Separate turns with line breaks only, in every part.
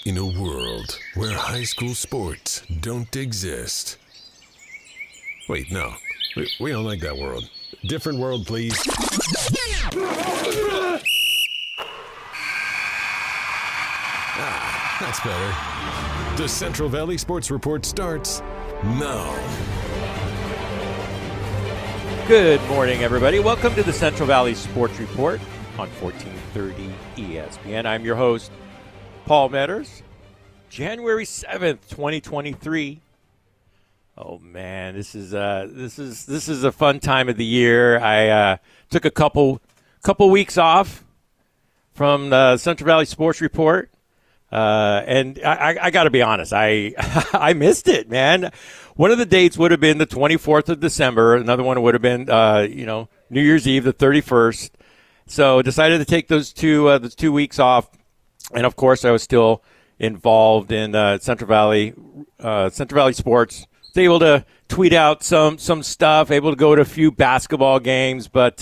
In a world where high school sports don't exist. Wait, no. We don't like that world. Different world, please. That's better. The Central Valley Sports Report starts now.
Good morning, everybody. Welcome to the Central Valley Sports Report on 1430 ESPN. I'm your host, Paul Metters. January 7th, 2023. Oh man, this is a fun time of the year. I took a couple weeks off from the Central Valley Sports Report, and I got to be honest, I missed it, man. One of the dates would have been the 24th of December. Another one would have been New Year's Eve, the 31st. So decided to take those 2 weeks off, and of course I was still involved in Central Valley Sports. Was able to tweet out some stuff, able to go to a few basketball games, but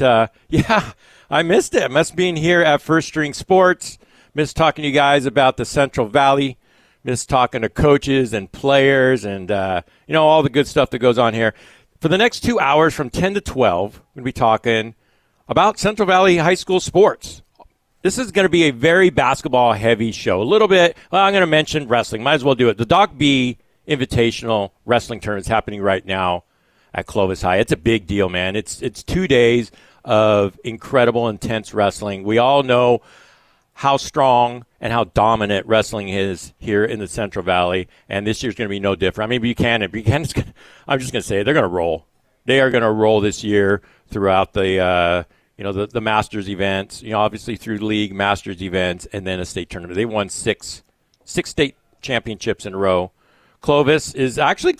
I missed it. I missed being here at First String Sports. Missed talking to you guys about the Central Valley. Missed talking to coaches and players and all the good stuff that goes on here. For the next 2 hours from 10 to 12, we're going to be talking about Central Valley High School sports. This is going to be a very basketball-heavy show. A little bit, I'm going to mention wrestling. Might as well do it. The Doc B Invitational Wrestling Tournament is happening right now at Clovis High. It's a big deal, man. It's 2 days of incredible, intense wrestling. We all know how strong and how dominant wrestling is here in the Central Valley, and this year's going to be no different. I mean, Buchanan's I'm just going to say it, they're going to roll. They are going to roll this year throughout the Masters events, obviously through league, Masters events, and then a state tournament. They won six state championships in a row. Clovis is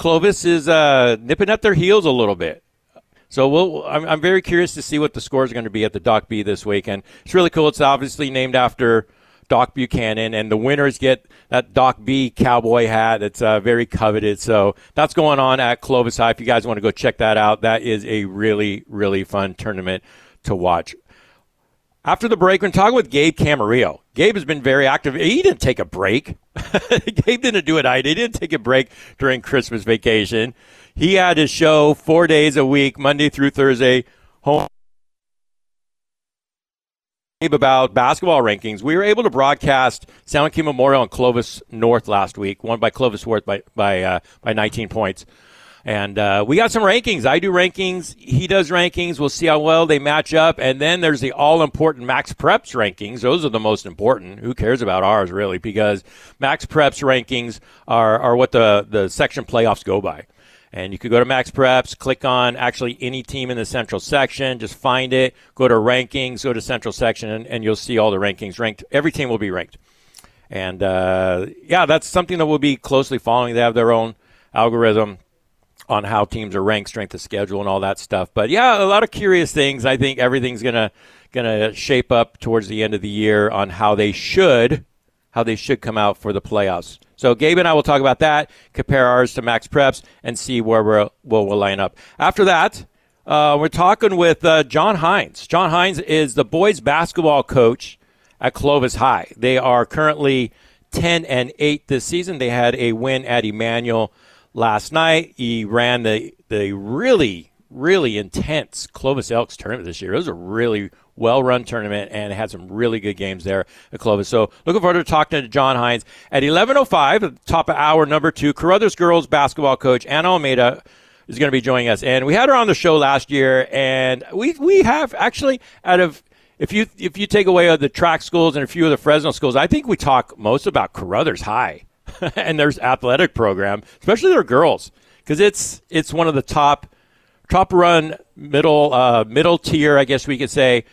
nipping at their heels a little bit. So I'm very curious to see what the scores are going to be at the Doc B this week. And it's really cool. It's obviously named after Doc Buchanan, and the winners get that Doc B cowboy hat. It's very coveted. So that's going on at Clovis High. If you guys want to go check that out, that is a really, really fun tournament to watch. After the break, we're talking with Gabe Camarillo. Gabe has been very active. He didn't take a break. Gabe didn't do it either. He didn't take a break during Christmas vacation. He had his show 4 days a week, Monday through Thursday, home about basketball rankings. We were able to broadcast San Joaquin Memorial and Clovis North last week, won by Clovis North by 19 points. And we got some rankings. I do rankings. He does rankings. We'll see how well they match up. And then there's the all-important Max Preps rankings. Those are the most important. Who cares about ours, really? Because Max Preps rankings are what the section playoffs go by. And you could go to Max Preps, click on actually any team in the Central section, just find it, go to rankings, go to Central section, and you'll see all the rankings ranked. Every team will be ranked. And, that's something that we'll be closely following. They have their own algorithm on how teams are ranked, strength of schedule, and all that stuff. But, a lot of curious things. I think everything's gonna shape up towards the end of the year on how they should come out for the playoffs. So Gabe and I will talk about that, compare ours to Max Preps, and see where we'll line up. After that, we're talking with John Hines. John Hines is the boys basketball coach at Clovis High. They are currently 10-8 this season. They had a win at Emmanuel last night. He ran the really, really intense Clovis Elks tournament this year. It was a really well-run tournament, and it had some really good games there at Clovis. So looking forward to talking to John Hines. At 11:05, at the top of hour number 2, Carruthers girls basketball coach Anna Almeida is going to be joining us. And we had her on the show last year, and we have actually, if you take away the track schools and a few of the Fresno schools, I think we talk most about Carruthers High and their athletic program, especially their girls, because it's one of the top run middle tier, I guess we could say,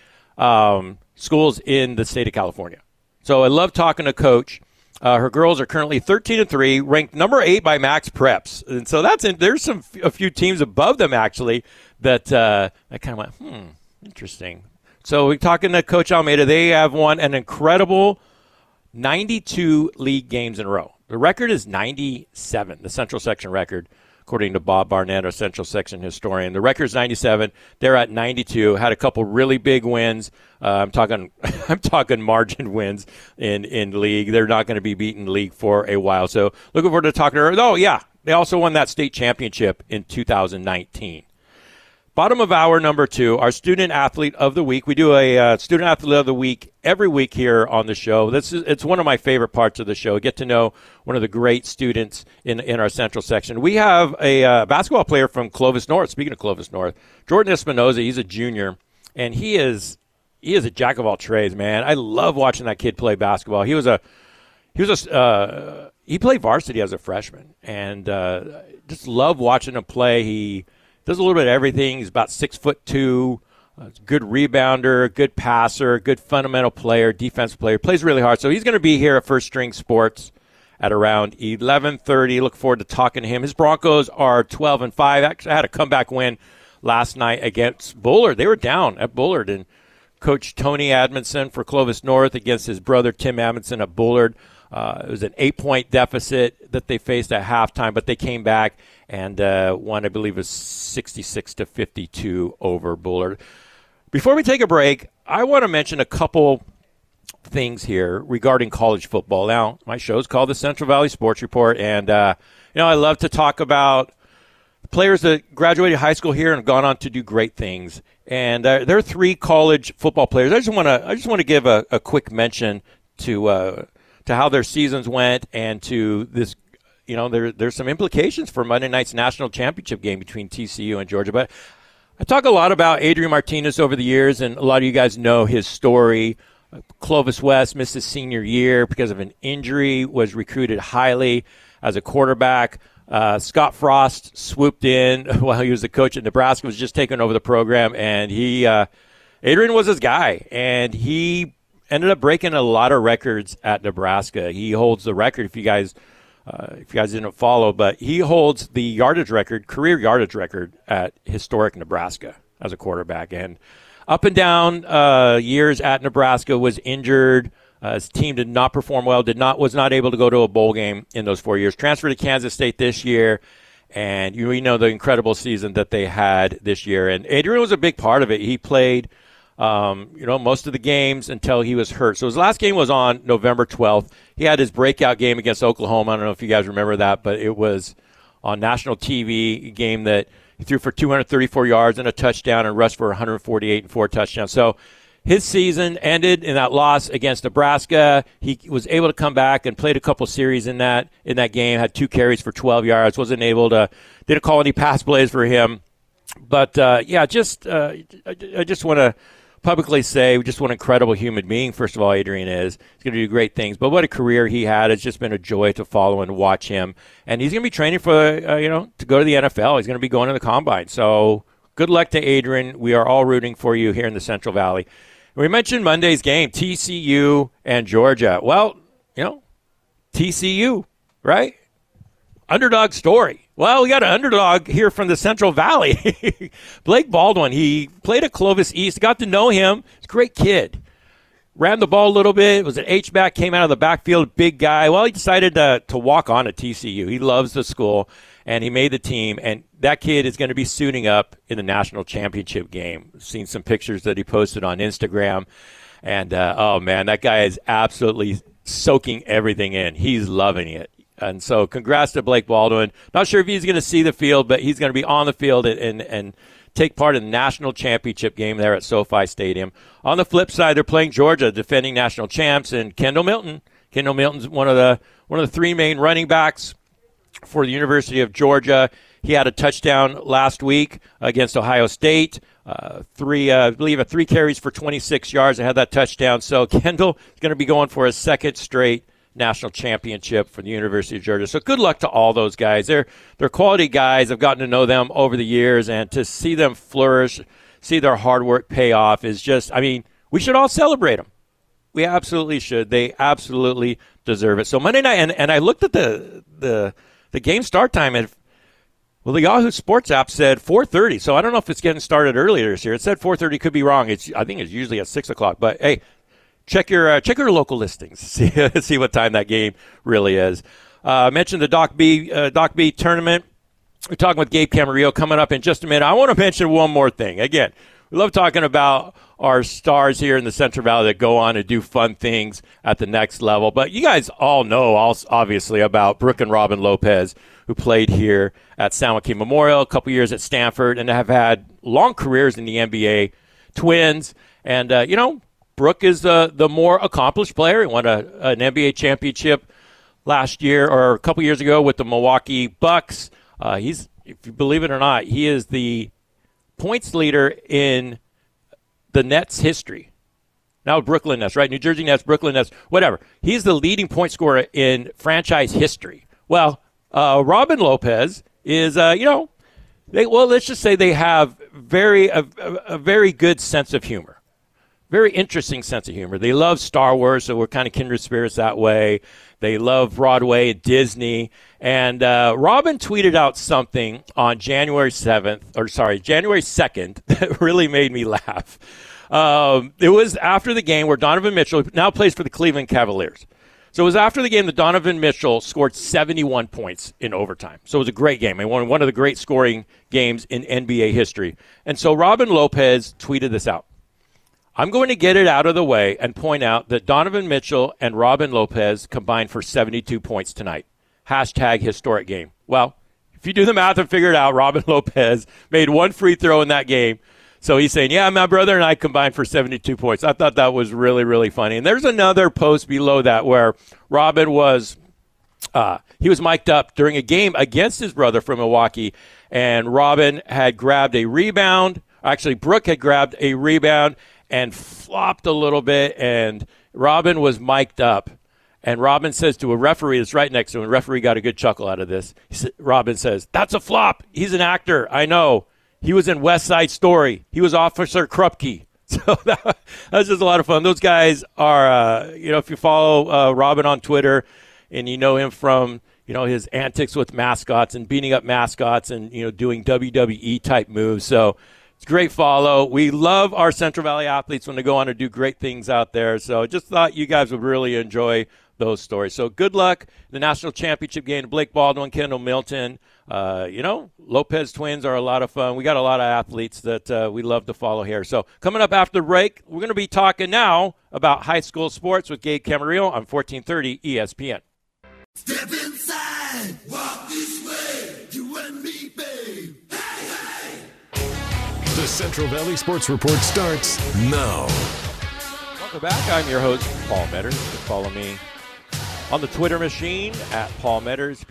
schools in the state of California. So I love talking to Coach. Her girls are currently 13-3, ranked number 8 by Max Preps, and so there's a few teams above them actually that I kind of went, interesting. So we're talking to Coach Almeida. They have won an incredible 92 league games in a row. The record is 97, the Central Section record. according to Bob Barnett, our Central Section historian. The record's 97. They're at 92. Had a couple really big wins. I'm talking margin wins in league. They're not going to be beaten league for a while. So looking forward to talking to her. Oh, yeah, they also won that state championship in 2019. Bottom of hour number 2, our Student Athlete of the Week. We do a Student Athlete of the Week every week here on the show. It's one of my favorite parts of the show. Get to know one of the great students in our Central Section. We have a basketball player from Clovis North. Speaking of Clovis North, Jordan Espinoza. He's a junior, and he is a jack of all trades, man. I love watching that kid play basketball. He played varsity as a freshman, and just love watching him play. He does a little bit of everything. He's about 6'2", good rebounder, good passer, good fundamental player, defensive player. Plays really hard. So he's going to be here at First String Sports at around 11:30. Look forward to talking to him. His Broncos are 12-5. Actually, had a comeback win last night against Bullard. They were down at Bullard, and Coach Tony Admonson for Clovis North against his brother Tim Admonson at Bullard. It was an 8-point deficit that they faced at halftime, but they came back and won, I believe, was 66-52 over Bullard. Before we take a break, I want to mention a couple things here regarding college football. Now, my show is called the Central Valley Sports Report, and I love to talk about players that graduated high school here and have gone on to do great things. And there are 3 college football players. I just want to give a quick mention to how their seasons went and to this. There's some implications for Monday night's national championship game between TCU and Georgia. But I talk a lot about Adrian Martinez over the years, and a lot of you guys know his story. Clovis West missed his senior year because of an injury, was recruited highly as a quarterback. Scott Frost swooped in while he was the coach at Nebraska, was just taking over the program, and Adrian was his guy, and he ended up breaking a lot of records at Nebraska. He holds the record, if you guys didn't follow, but he holds the career yardage record at historic Nebraska as a quarterback. And up and down years at Nebraska, was injured. His team did not perform well, was not able to go to a bowl game in those 4 years. Transferred to Kansas State this year, and we know the incredible season that they had this year. And Adrian was a big part of it. He played most of the games until he was hurt. So his last game was on November 12th. He had his breakout game against Oklahoma. I don't know if you guys remember that, but it was on national TV, a game that he threw for 234 yards and a touchdown and rushed for 148 and 4 touchdowns. So his season ended in that loss against Nebraska. He was able to come back and played a couple series in that game, had 2 carries for 12 yards, didn't call any pass plays for him. But, I just want to publicly say just what an incredible human being, first of all, Adrian is. He's going to do great things. But what a career he had. It's just been a joy to follow and watch him. And he's going to be training for, to go to the NFL. He's going to be going to the Combine. So good luck to Adrian. We are all rooting for you here in the Central Valley. We mentioned Monday's game, TCU and Georgia. Well, TCU, right? Underdog story. Well, we got an underdog here from the Central Valley. Blake Baldwin, he played at Clovis East. Got to know him. He's a great kid. Ran the ball a little bit. Was an H-back, came out of the backfield, big guy. Well, he decided to walk on at TCU. He loves the school, and he made the team. And that kid is going to be suiting up in the national championship game. Seen some pictures that he posted on Instagram. And, that guy is absolutely soaking everything in. He's loving it. And so congrats to Blake Baldwin. Not sure if he's going to see the field, but he's going to be on the field and take part in the national championship game there at SoFi Stadium. On the flip side, they're playing Georgia, defending national champs, and Kendall Milton. Kendall Milton's one of the 3 main running backs for the University of Georgia. He had a touchdown last week against Ohio State. 3 carries for 26 yards. I had that touchdown. So Kendall is going to be going for his second straight national championship for the University of Georgia. So good luck to all those guys. They're quality guys. I've gotten to know them over the years, and to see them flourish, see their hard work pay off is just, we should all celebrate them. We absolutely should. They absolutely deserve it. So Monday night, and I looked at the game start time, and the Yahoo Sports app said 4:30. So I don't know if it's getting started earlier this year. It said 4:30. Could be wrong. I think it's usually at 6 o'clock. But hey, check your local listings. See what time that game really is. I mentioned the Doc B tournament. We're talking with Gabe Camarillo coming up in just a minute. I want to mention one more thing. Again, we love talking about our stars here in the Central Valley that go on and do fun things at the next level. But you guys all know, obviously, about Brooke and Robin Lopez, who played here at San Joaquin Memorial, a couple years at Stanford, and have had long careers in the NBA. Twins. And, Brooke is the more accomplished player. He won an NBA championship last year or a couple years ago with the Milwaukee Bucks. If you believe it or not, he is the points leader in the Nets history. Now Brooklyn Nets, right? New Jersey Nets, Brooklyn Nets, whatever. He's the leading point scorer in franchise history. Well, Robin Lopez is, let's just say they have a very good sense of humor. Very interesting sense of humor. They love Star Wars, so we're kind of kindred spirits that way. They love Broadway and Disney. And Robin tweeted out something on January 2nd that really made me laugh. It was after the game where Donovan Mitchell now plays for the Cleveland Cavaliers. So it was after the game that Donovan Mitchell scored 71 points in overtime. So it was a great game. He won one of the great scoring games in NBA history. And so Robin Lopez tweeted this out. I'm going to get it out of the way and point out that Donovan Mitchell and Robin Lopez combined for 72 points tonight. Hashtag historic game. Well, if you do the math and figure it out, Robin Lopez made one free throw in that game. So he's saying, yeah, my brother and I combined for 72 points. I thought that was really, really funny. And there's another post below that where Robin was he was mic'd up during a game against his brother from Milwaukee, and Robin had grabbed a rebound. Actually, Brooke had grabbed a rebound and flopped a little bit, and Robin was mic'd up. And Robin says to a referee that's right next to him, and the referee got a good chuckle out of this. Robin says, "That's a flop. He's an actor. I know. He was in West Side Story. He was Officer Krupke." So that was just a lot of fun. Those guys are, if you follow Robin on Twitter and you know him from, his antics with mascots and beating up mascots and, doing WWE-type moves. So it's a great follow. We love our Central Valley athletes when they go on to do great things out there. So just thought you guys would really enjoy those stories. So good luck in the national championship game to Blake Baldwin, Kendall Milton. Lopez twins are a lot of fun. We got a lot of athletes that we love to follow here. So coming up after the break, we're going to be talking now about high school sports with Gabe Camarillo on 1430 ESPN.
Step inside, walk this way, you and me, babe. Hey, hey!
The Central Valley Sports Report starts now.
Welcome back. I'm your host, Paul Metters. You can follow me on the Twitter machine at Paul Metters,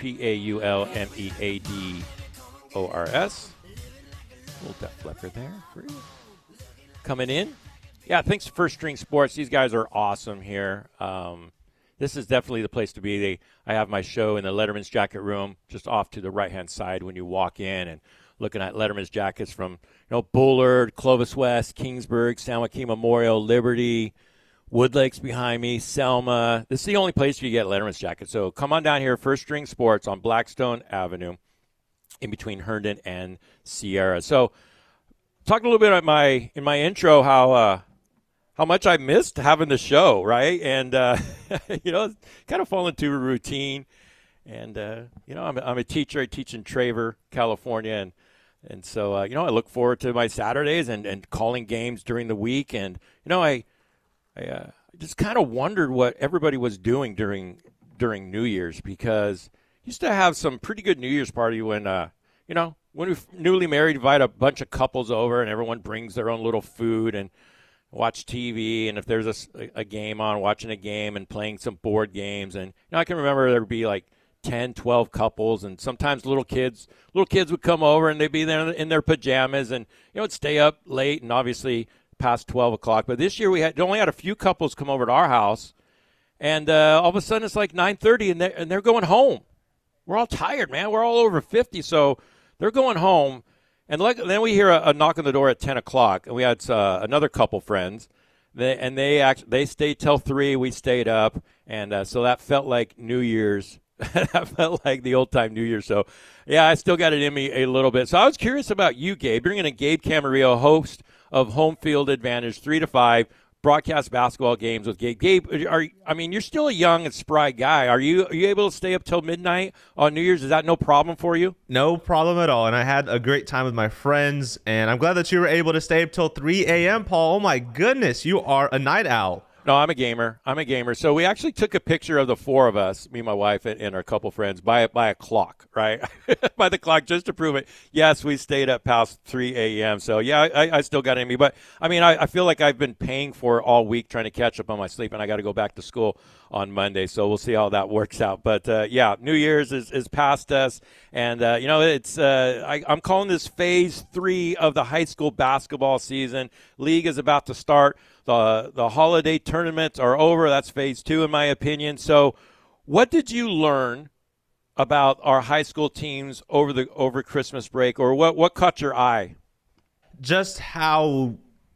PaulMeadors. Little Def Leppard there for you. Coming in. Yeah, thanks to First String Sports. These guys are awesome here. This is definitely the place to be. I have my show in the Letterman's Jacket Room just off to the right-hand side when you walk in, and looking at Letterman's jackets from Bullard, Clovis West, Kingsburg, San Joaquin Memorial, Liberty, Woodlake's behind me, Selma. This is the only place you get Letterman's jackets. So come on down here, First String Sports on Blackstone Avenue in between Herndon and Sierra. So talking a little bit about in my intro how much I missed having the show, right? And, kind of fall into a routine. And, I'm a teacher. I teach in Traver, California. And so, I look forward to my Saturdays and calling games during the week. And, I just kind of wondered what everybody was doing during New Year's, because I used to have some pretty good New Year's party when we were newly married, invite a bunch of couples over and everyone brings their own little food and watch TV. And if there's a game on, watching a game and playing some board games. And I can remember there would be like 10, 12 couples, and sometimes little kids would come over and they'd be there in their pajamas and, would stay up late and obviously past 12 o'clock. But this year we only had a few couples come over to our house, and all of a sudden it's like 9:30 and they're going home. We're all tired, man. We're all over 50, so they're going home. And then we hear a knock on the door at 10 o'clock, and we had another couple friends. They stayed till 3. We stayed up, and so that felt like New Year's. That felt like the old-time New Year. So, yeah, I still got it in me a little bit. So I was curious about you, Gabe. Bringing in Gabe Camarillo, host of Home Field Advantage 3 to 5, broadcast basketball games with Gabe. Gabe, you're still a young and spry guy. Are you able to stay up till midnight on New Year's? Is that no problem for you?
No problem at all. And I had a great time with my friends, and I'm glad that you were able to stay up till 3 a.m., Paul. Oh, my goodness, you are a night owl.
No, I'm a gamer. So we actually took a picture of the four of us, me, my wife, and our couple friends, by a clock, right? By the clock, just to prove it. Yes, we stayed up past 3 a.m. So, yeah, I still got it in me. But, I feel like I've been paying for it all week trying to catch up on my sleep, and I got to go back to school on Monday. So we'll see how that works out. But, New Year's is past us. And, I'm calling this phase 3 of the high school basketball season. League is about to start. The holiday tournaments are over. That's phase 2, in my opinion. So what did you learn about our high school teams over Christmas break, or what caught your eye?
Just how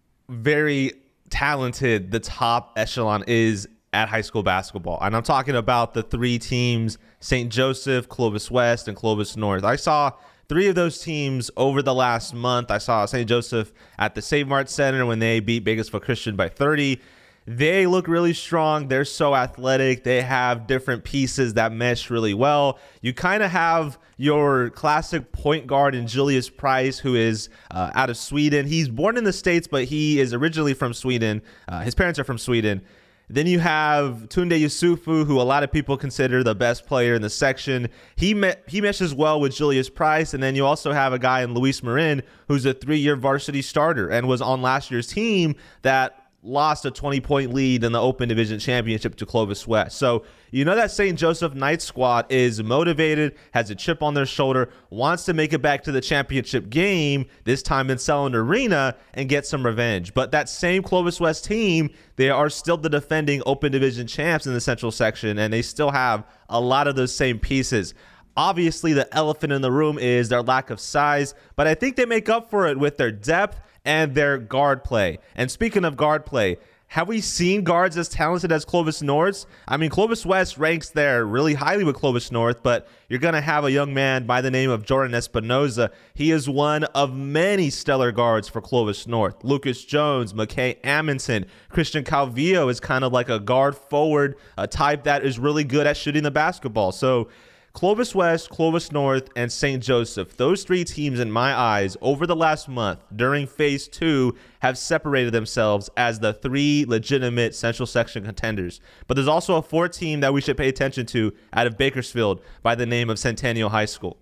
very talented the top echelon is at high school basketball. And I'm talking about the 3 teams, St. Joseph, Clovis West, and Clovis North. I saw 3 of those teams over the last month. I saw St. Joseph at the Save Mart Center when they beat Bakersfield Christian by 30. They look really strong. They're so athletic. They have different pieces that mesh really well. You kind of have your classic point guard in Julius Price, who is out of Sweden. He's born in the States, but he is originally from Sweden. His parents are from Sweden. Then you have Tunde Yusufu, who a lot of people consider the best player in the section. He meshes well with Julius Price. And then you also have a guy in Luis Marin, who's a 3-year varsity starter and was on last year's team that lost a 20-point lead in the Open Division Championship to Clovis West. So you know that St. Joseph Knights squad is motivated, has a chip on their shoulder, wants to make it back to the championship game, this time in Selland Arena, and get some revenge. But that same Clovis West team, they are still the defending Open Division champs in the Central section, and they still have a lot of those same pieces. Obviously, the elephant in the room is their lack of size, but I think they make up for it with their depth and their guard play. And speaking of guard play, have we seen guards as talented as Clovis North? Clovis West ranks there really highly with Clovis North, but you're going to have a young man by the name of Jordan Espinoza. He is one of many stellar guards for Clovis North. Lucas Jones, McKay Amundsen, Christian Calvillo is kind of like a guard forward, a type that is really good at shooting the basketball. So Clovis West, Clovis North, and St. Joseph, those 3 teams in my eyes over the last month during phase 2 have separated themselves as the 3 legitimate Central Section contenders. But there's also a 4th team that we should pay attention to out of Bakersfield by the name of Centennial High School.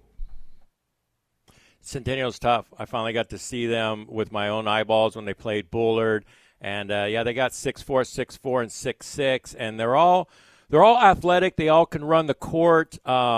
Centennial's tough. I finally got to see them with my own eyeballs when they played Bullard. And, they got 6'4", 6'4", and 6'6", and they're all athletic. They all can run the court.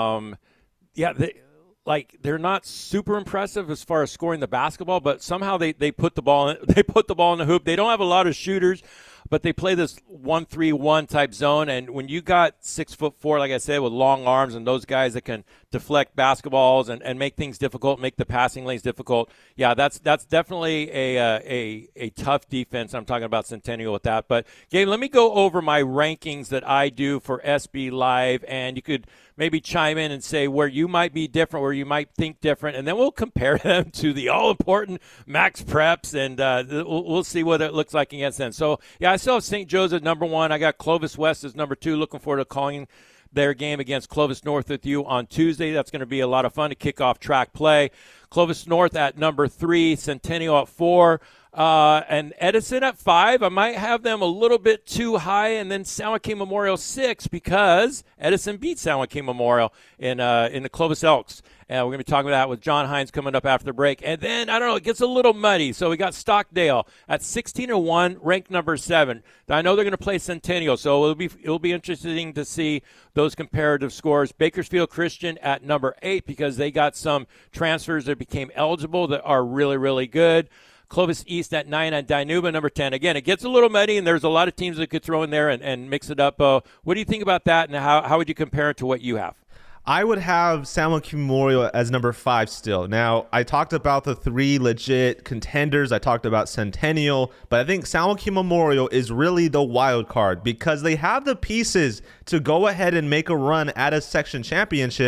They're not super impressive as far as scoring the basketball, but somehow they put the ball in, the hoop. They don't have a lot of shooters, but they play this 1-3-1 type zone. And when you got 6'4", like I said, with long arms and those guys that can deflect basketballs and make things difficult, make the passing lanes difficult, yeah, that's definitely a tough defense. I'm talking about Centennial with that. But Gabe, let me go over my rankings that I do for SB Live, and you could maybe chime in and say where you might be different, where you might think different, and then we'll compare them to the all-important Max Preps, and we'll see what it looks like against them. So, yeah, I still have St. Joseph number 1. I got Clovis West as number 2. Looking forward to calling their game against Clovis North with you on Tuesday. That's going to be a lot of fun to kick off track play. Clovis North at number 3, Centennial at 4. And Edison at 5. I might have them a little bit too high, and then San Joaquin Memorial 6 because Edison beat San Joaquin Memorial in the Clovis Elks. And we're going to be talking about that with John Hines coming up after the break. And then, I don't know, it gets a little muddy. So we got Stockdale at 16-1, ranked number 7. I know they're going to play Centennial, so it'll be interesting to see those comparative scores. Bakersfield Christian at number 8 because they got some transfers that became eligible that are really, really good. Clovis East at 9, and Dinuba number 10. Again, it gets a little muddy, and there's a lot of teams that could throw in there and mix it up. What do you think about that, and how would you compare it to what you have?
I would have San Joaquin Memorial as number 5 still. Now, I talked about the 3 legit contenders. I talked about Centennial, but I think San Joaquin Memorial is really the wild card because they have the pieces to go ahead and make a run at a section championship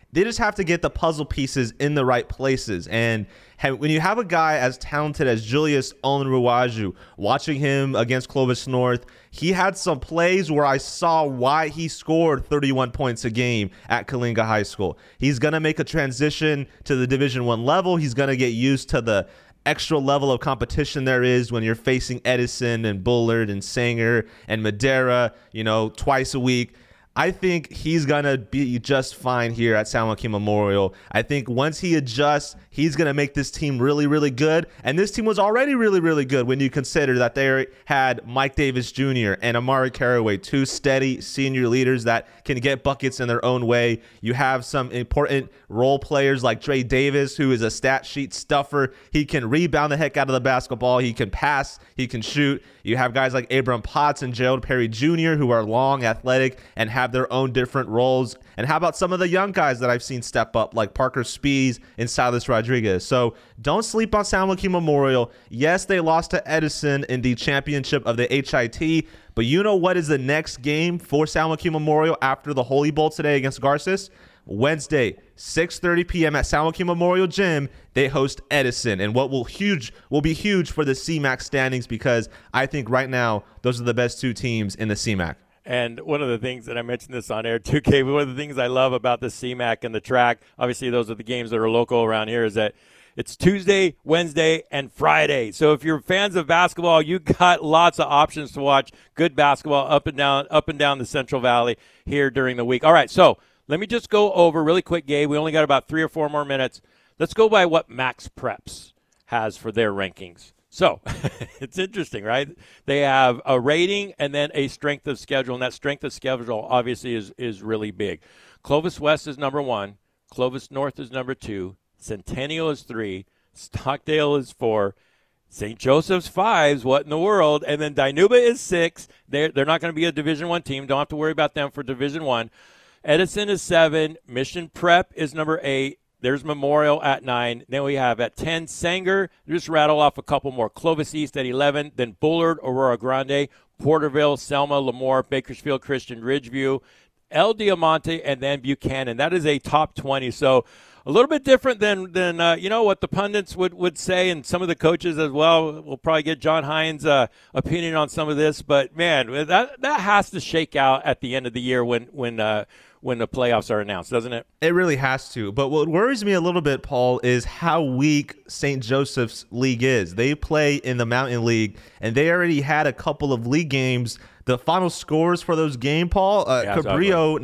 They just have to get the puzzle pieces in the right places. And when you have a guy as talented as Julius Onwuazu, watching him against Clovis North, he had some plays where I saw why he scored 31 points a game at Kalinga High School. He's going to make a transition to the Division I level. He's going to get used to the extra level of competition there is when you're facing Edison and Bullard and Sanger and Madera, twice a week. I think he's going to be just fine here at San Joaquin Memorial. I think once he adjusts, he's going to make this team really, really good. And this team was already really, really good when you consider that they had Mike Davis Jr. and Amari Caraway, two steady senior leaders that can get buckets in their own way. You have some important role players like Dre Davis, who is a stat sheet stuffer. He can rebound the heck out of the basketball. He can pass. He can shoot. You have guys like Abram Potts and Gerald Perry Jr., who are long, athletic, and have their own different roles. And how about some of the young guys that I've seen step up, like Parker Spees and Silas Rodriguez? So don't sleep on San Joaquin Memorial. Yes, they lost to Edison in the championship of the HIT, but you know what is the next game for San Joaquin Memorial after the Holy Bowl today against Garces? Wednesday, 6:30 p.m. at San Joaquin Memorial Gym, they host Edison. And what will be huge for the CMAC standings, because I think right now those are the best two teams in the CMAC.
And one of the things that I mentioned this on air too, Kay, one of the things I love about the CMAC and the track, obviously those are the games that are local around here, is that it's Tuesday, Wednesday, and Friday. So if you're fans of basketball, you got lots of options to watch good basketball up and down the Central Valley here during the week. All right, so let me just go over really quick, Gabe. We only got about 3 or 4 more minutes. Let's go by what Max Preps has for their rankings. So it's interesting, right? They have a rating and then a strength of schedule, and that strength of schedule obviously is really big. Clovis West is number 1. Clovis North is number 2. Centennial is 3. Stockdale is 4. St. Joseph's 5. What in the world? And then Dinuba is 6. They're not going to be a Division I team. Don't have to worry about them for Division I. Edison is 7. Mission Prep is number 8. There's Memorial at 9. Then we have at 10, Sanger. Just rattle off a couple more. Clovis East at 11. Then Bullard, Aurora Grande, Porterville, Selma, Lemoore, Bakersfield Christian, Ridgeview, El Diamante, and then Buchanan. That is a top 20. So a little bit different than what the pundits would say, and some of the coaches as well. We'll probably get John Hines' opinion on some of this. But, man, that has to shake out at the end of the year when the playoffs are announced, doesn't it?
It really has to. But what worries me a little bit, Paul, is how weak St. Joseph's league is. They play in the Mountain League, and they already had a couple of league games. The final scores for those games, Paul, Cabrillo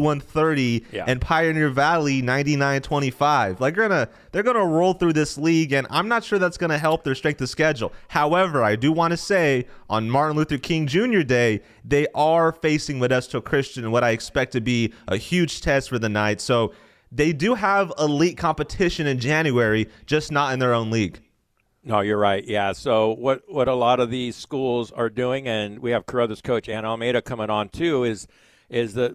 91-30 and Pioneer Valley 99-25. Like they're gonna roll through this league, and I'm not sure that's gonna help their strength of schedule. However, I do want to say on Martin Luther King Jr. Day, they are facing Modesto Christian in what I expect to be a huge test for the Knights. So they do have elite competition in January, just not in their own league.
No, you're right. Yeah. So what a lot of these schools are doing, and we have Carruthers coach Anna Almeida coming on too, is the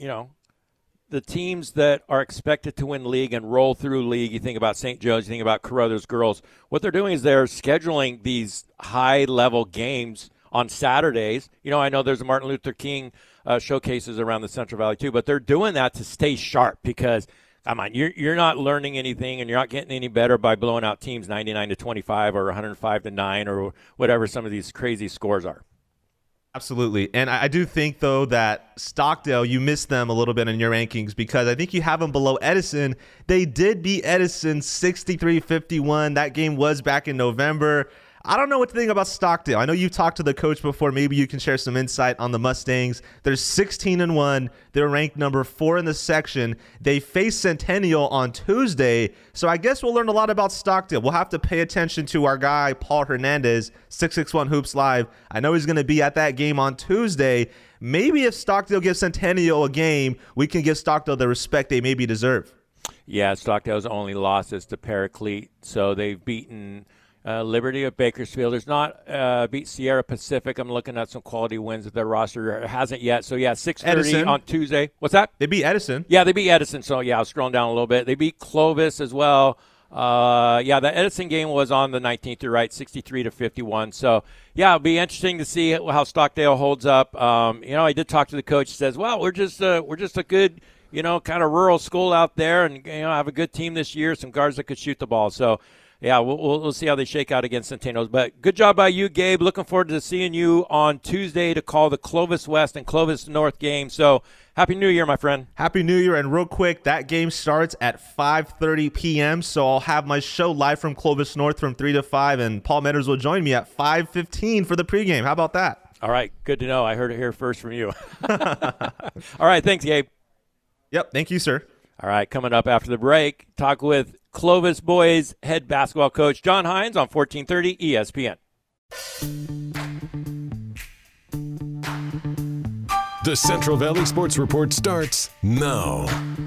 teams that are expected to win league and roll through league. You think about St. Joe's, you think about Carruthers girls. What they're doing is they're scheduling these high level games on Saturdays. I know there's a Martin Luther King showcases around the Central Valley too, but they're doing that to stay sharp because, come on, you're not learning anything and you're not getting any better by blowing out teams 99-25 or 105-9 or whatever some of these crazy scores are.
Absolutely. And I do think, though, that Stockdale, you missed them a little bit in your rankings because I think you have them below Edison. They did beat Edison 63-51. That game was back in November. I don't know what to think about Stockdale. I know you've talked to the coach before. Maybe you can share some insight on the Mustangs. They're 16-1. They're ranked number 4 in the section. They face Centennial on Tuesday. So I guess we'll learn a lot about Stockdale. We'll have to pay attention to our guy, Paul Hernandez, 661 Hoops Live. I know he's going to be at that game on Tuesday. Maybe if Stockdale gives Centennial a game, we can give Stockdale the respect they maybe deserve. Yeah,
Stockdale's only loss is to Paraclete. So they've beaten Liberty of Bakersfield. There's not beat Sierra Pacific. I'm looking at some quality wins that their roster. It hasn't yet. So, 6:30 on Tuesday. What's that?
They beat Edison.
Yeah, they beat Edison. So, I was scrolling down a little bit. They beat Clovis as well. The Edison game was on the 19th. You're right, 63-51. So, it'll be interesting to see how Stockdale holds up. I did talk to the coach. He says, "Well, we're just a good." kind of rural school out there, and have a good team this year. Some guards that could shoot the ball. So, yeah, we'll see how they shake out against Centenos. But good job by you, Gabe. Looking forward to seeing you on Tuesday to call the Clovis West and Clovis North game. So, Happy New Year, my friend.
Happy New Year. And real quick, that game starts at 5:30 p.m., so I'll have my show live from Clovis North from 3 to 5, and Paul Metters will join me at 5:15 for the pregame. How about that?
All right, good to know. I heard it here first from you. All right, thanks, Gabe.
Yep, thank you, sir.
All right, coming up after the break, talk with Clovis boys head basketball coach John Hines on 1430 ESPN.
The Central Valley Sports Report starts now.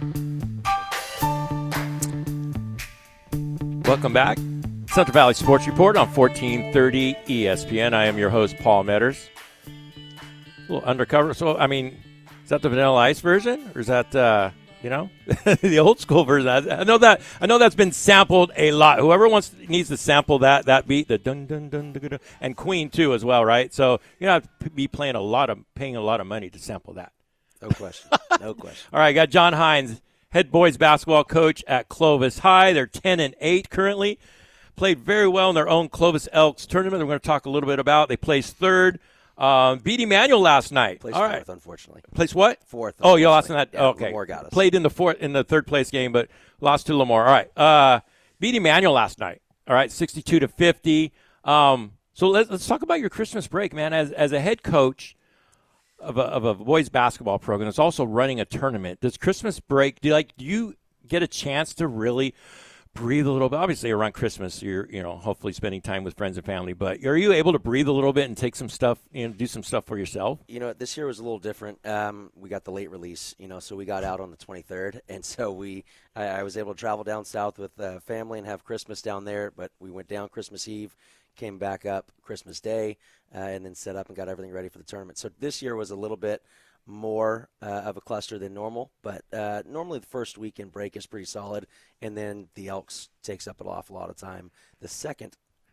Welcome back. Central Valley Sports Report on 1430 ESPN. I am your host, Paul Metters. A little undercover. So, is that the Vanilla Ice version? Or is that, the old school version? I know that's been sampled a lot. Whoever needs to sample that beat, the dun dun dun dun dun, and Queen too as well, right? So you have to be paying a lot of money to sample that.
No question. No question.
All right, got John Hines, head boys basketball coach at Clovis High. They're 10-8 currently. Played very well in their own Clovis Elks tournament. We're going to talk a little bit about. They placed third. Beat Emmanuel last night.
Placed
all
fourth,
right.
Unfortunately.
Placed what?
Fourth.
Oh, you lost in that.
Yeah,
okay.
Lamar got us.
Played in the third place game, but lost to Lamar. All right. Beat Emmanuel last night. All right, 62-50. So let's talk about your Christmas break, man. As a head coach of a boys basketball program, that's also running a tournament. Does Christmas break? Do you get a chance to really breathe a little bit? Obviously, around Christmas, you're hopefully spending time with friends and family. But are you able to breathe a little bit and take some stuff, do some stuff for yourself?
This year was a little different. We got the late release, so we got out on the 23rd, and so I was able to travel down south with family and have Christmas down there. But we went down Christmas Eve, came back up Christmas Day, and then set up and got everything ready for the tournament. So this year was a little bit more of a cluster than normal, but normally the first weekend break is pretty solid, and then the Elks takes up an awful lot of time. The second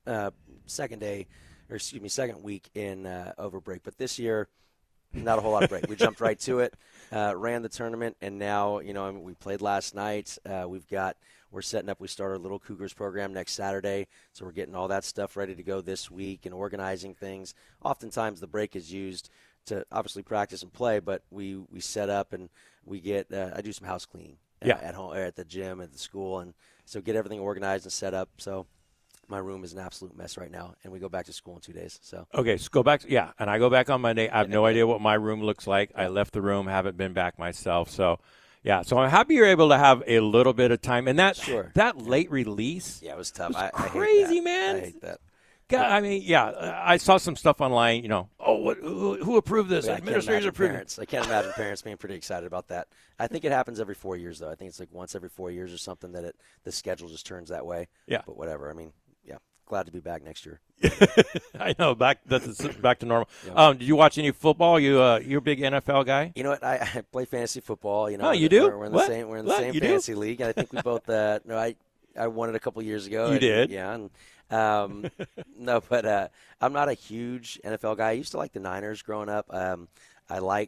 week in over break, but this year not a whole lot of break. We jumped right to it, ran the tournament, and now we played last night. We're setting up. We start our Little Cougars program next Saturday, so we're getting all that stuff ready to go this week and organizing things. Oftentimes the break is used to obviously practice and play, but we set up and we get I do some house cleaning at home, or at the gym, at the school, and so get everything organized and set up. So my room is an absolute mess right now, and we go back to school in 2 days. So
okay, so go back. Yeah, and I go back on Monday. I have no idea what my room looks like. I left the room, haven't been back myself. So yeah, so I'm happy you're able to have a little bit of time. And that late release,
it was tough.
Was crazy, man.
I hate that.
God, I saw some stuff online. Who approved this? Administrators approved it.
I can't imagine parents being pretty excited about that. I think it happens every 4 years, though. I think it's like once every 4 years or something that the schedule just turns that way.
Yeah.
But whatever. Glad to be back next year.
I know, back to normal. Yeah. Did you watch any football? You're a big NFL guy?
You know what? I play fantasy football.
Oh, you do?
We're in the same. We're in the same fantasy league, and I think we both. I won it a couple years ago.
You did?
Yeah. And, no, but I'm not a huge NFL guy. I used to like the Niners growing up. I like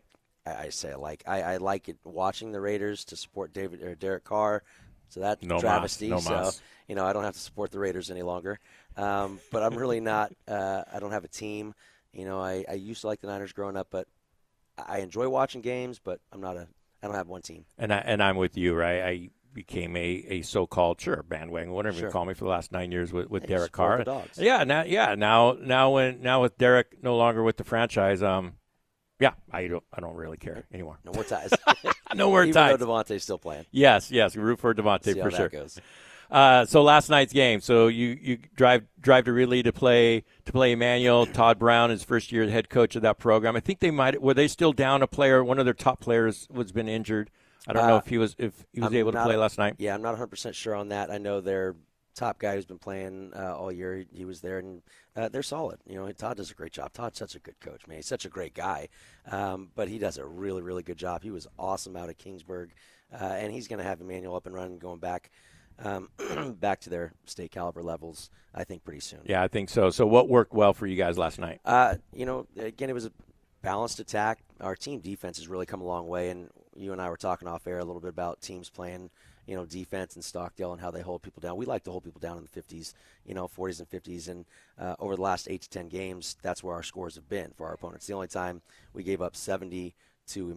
it watching the Raiders to support Derek Carr. So that's travesty.
No
so I don't have to support the Raiders any longer. But I'm really not. I don't have a team. I used to like the Niners growing up, but I enjoy watching games. But I don't have one team.
And I'm with you, right? I became a so-called bandwagon, whatever you call me, for the last 9 years with Derek Carr.
The dogs.
Now with Derek no longer with the franchise, I don't really care anymore.
No more ties.
No more ties.
Even though Devontae's still playing.
Yes, we root for Devontae for sure.
Goes.
So last night's game. So you drive to Ridley to play Emmanuel. Todd Brown, his first year head coach of that program. I think were they still down a player? One of their top players was been injured. I don't know if he was able to play last night.
Yeah, I'm not 100% sure on that. I know their top guy who's been playing all year. He was there, and they're solid. Todd does a great job. Todd's such a good coach, man. He's such a great guy, but he does a really, really good job. He was awesome out at Kingsburg, and he's going to have Emmanuel up and running, going back back to their state caliber levels, I think, pretty soon.
Yeah, I think so. So what worked well for you guys last night?
Again, it was a balanced attack. Our team defense has really come a long way, and you and I were talking off air a little bit about teams playing, defense in Stockdale and how they hold people down. We like to hold people down in the 50s, 40s and 50s. And over the last 8 to 10 games, that's where our scores have been for our opponents. The only time we gave up 70 to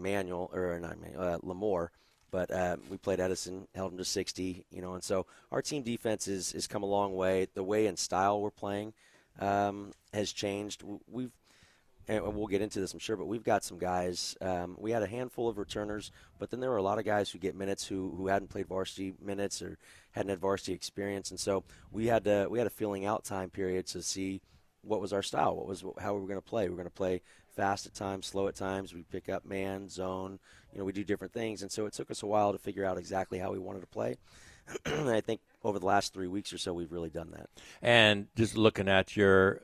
Lemoore, but we played Edison, held them to 60, and so our team defense is come a long way. The way and style we're playing has changed. And we'll get into this, I'm sure, but we've got some guys. We had a handful of returners, but then there were a lot of guys who get minutes who hadn't played varsity minutes or hadn't had varsity experience, and so we had a filling out time period to see what was our style, how we were going to play. We were going to play fast at times, slow at times. We pick up man, zone. We do different things, and so it took us a while to figure out exactly how we wanted to play. And I think over the last 3 weeks or so, we've really done that.
And just looking at your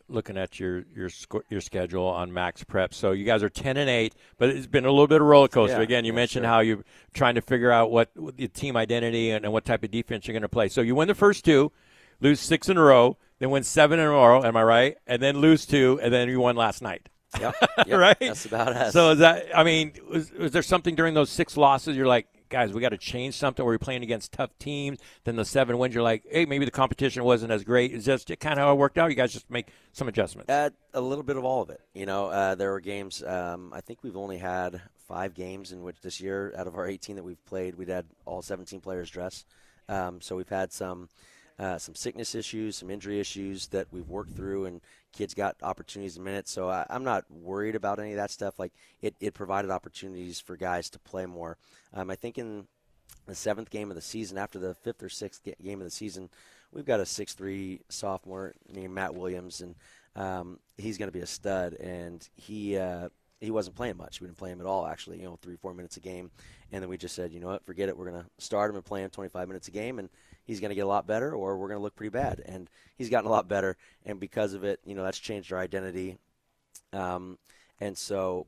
schedule on Max Prep, so you guys are 10-8, but it's been a little bit of a roller coaster. Again, you mentioned how you're trying to figure out what the team identity and what type of defense you're going to play. So you win the first 2, lose 6 in a row, then win 7 in a row. Am I right? And then lose 2, and then you won last night.
Yep,
right?
That's about us.
So is that? I mean, was there something during those 6 losses you're like, guys, we got to change something? We're playing against tough teams. Then the 7 wins, you're like, hey, maybe the competition wasn't as great. It's just kind of how it worked out. You guys just make some adjustments.
A little bit of all of it. There were games. I think we've only had 5 games in which this year, out of our 18 that we've played, we'd had all 17 players dress. So we've had some sickness issues, some injury issues that we've worked through, and kids got opportunities in minutes. So I'm not worried about any of that stuff. Like it provided opportunities for guys to play more. I think in the 7th game of the season, after the 5th or 6th game of the season, we've got a 6'3" sophomore named Matt Williams, and he's going to be a stud. And he wasn't playing much. We didn't play him at all, actually, 3-4 minutes a game. And then we just said, you know what, forget it. We're going to start him and play him 25 minutes a game, and he's going to get a lot better, or we're going to look pretty bad. And he's gotten a lot better, and because of it, that's changed our identity. And so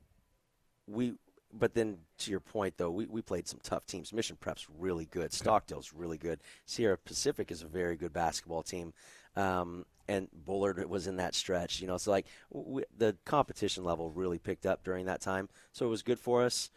but then to your point, though, we played some tough teams. Mission Prep's really good. Stockdale's really good. Sierra Pacific is a very good basketball team. And Bullard was in that stretch, so like the competition level really picked up during that time. So it was good for us.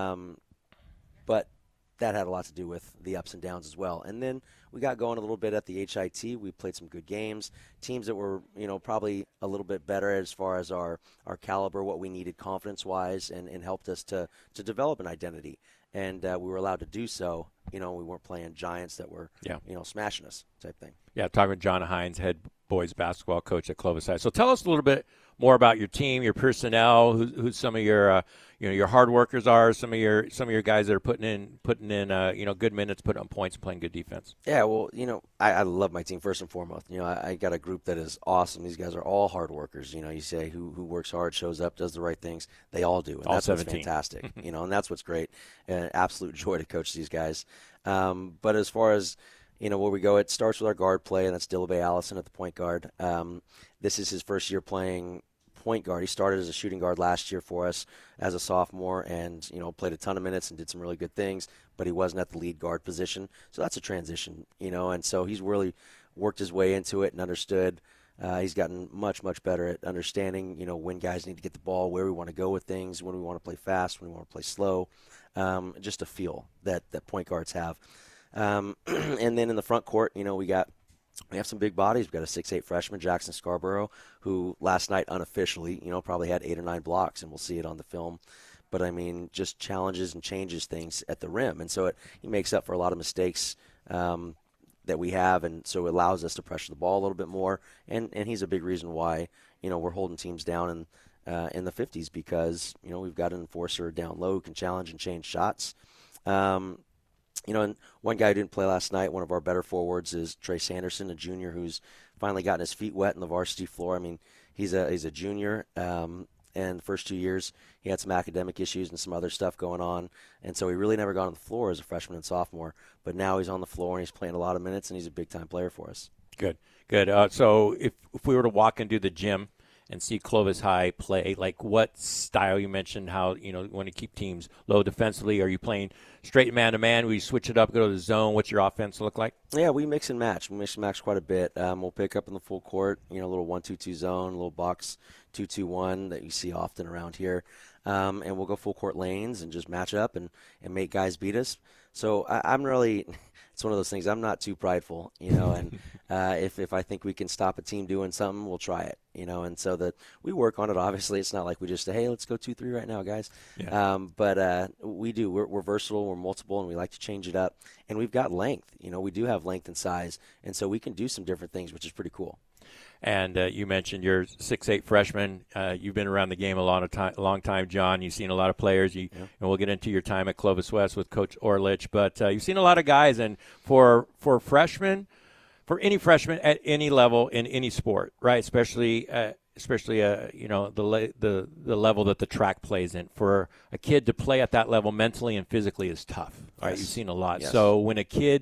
But that had a lot to do with the ups and downs as well. And then we got going a little bit at the HIT. We played some good games. Teams that were, probably a little bit better as far as our caliber, what we needed confidence-wise, and helped us to develop an identity. And we were allowed to do so. We weren't playing giants that were, smashing us type thing.
Yeah, talking with John Hines, head boys basketball coach at Clovis High. So tell us a little bit more about your team, your personnel, who some of your your hard workers are, some of your guys that are putting in good minutes, putting on points, and playing good defense.
Yeah, well, I love my team first and foremost. I got a group that is awesome. These guys are all hard workers. You say who works hard, shows up, does the right things. They all do, and
all
that's
17.
What's fantastic. And that's what's great. An absolute joy to coach these guys. But as far as where we go, it starts with our guard play, and that's Dillabe Allison at the point guard. This is his first year playing point guard. He started as a shooting guard last year for us as a sophomore, and played a ton of minutes and did some really good things, but he wasn't at the lead guard position. So that's a transition, and so he's really worked his way into it and understood. He's gotten much, much better at understanding, when guys need to get the ball, where we want to go with things, when we want to play fast, when we want to play slow, just a feel that point guards have. And then in the front court, we have some big bodies. We've got a 6'8" freshman, Jackson Scarborough, who last night unofficially, probably had 8 or 9 blocks, and we'll see it on the film. But, just challenges and changes things at the rim. And so he makes up for a lot of mistakes that we have, and so it allows us to pressure the ball a little bit more. And he's a big reason why, we're holding teams down in the 50s because, we've got an enforcer down low who can challenge and change shots. And one guy who didn't play last night, one of our better forwards, is Trey Sanderson, a junior who's finally gotten his feet wet in the varsity floor. He's a junior, and the first 2 years he had some academic issues and some other stuff going on, and so he really never got on the floor as a freshman and sophomore. But now he's on the floor and he's playing a lot of minutes, and he's a big-time player for us.
Good. So if we were to walk into the gym and see Clovis High play, like what style? You mentioned how, you want to keep teams low defensively. Are you playing straight man-to-man? Will you switch it up, go to the zone? What's your offense look like?
Yeah, we mix and match. We mix and match quite a bit. We'll pick up in the full court, a little 1-2-2 zone, a little box 2-2-1 that you see often around here. and we'll go full court lanes and just match up and make guys beat us. So I'm really – it's one of those things. I'm not too prideful, and if I think we can stop a team doing something, we'll try it, and so that we work on it. Obviously, it's not like we just say, hey, let's go 2-3 right now, guys. Yeah. But we do. We're versatile. We're multiple, and we like to change it up. And we've got length. We do have length and size, and so we can do some different things, which is pretty cool.
And you mentioned you're 6'8" freshman. You've been around the game a long time, John. You've seen a lot of players. And we'll get into your time at Clovis West with Coach Orlich. But you've seen a lot of guys, and for freshmen, for any freshman at any level in any sport, right? Especially the level that the track plays in. For a kid to play at that level mentally and physically is tough. Right? You've seen a lot.
Yes.
So when a kid.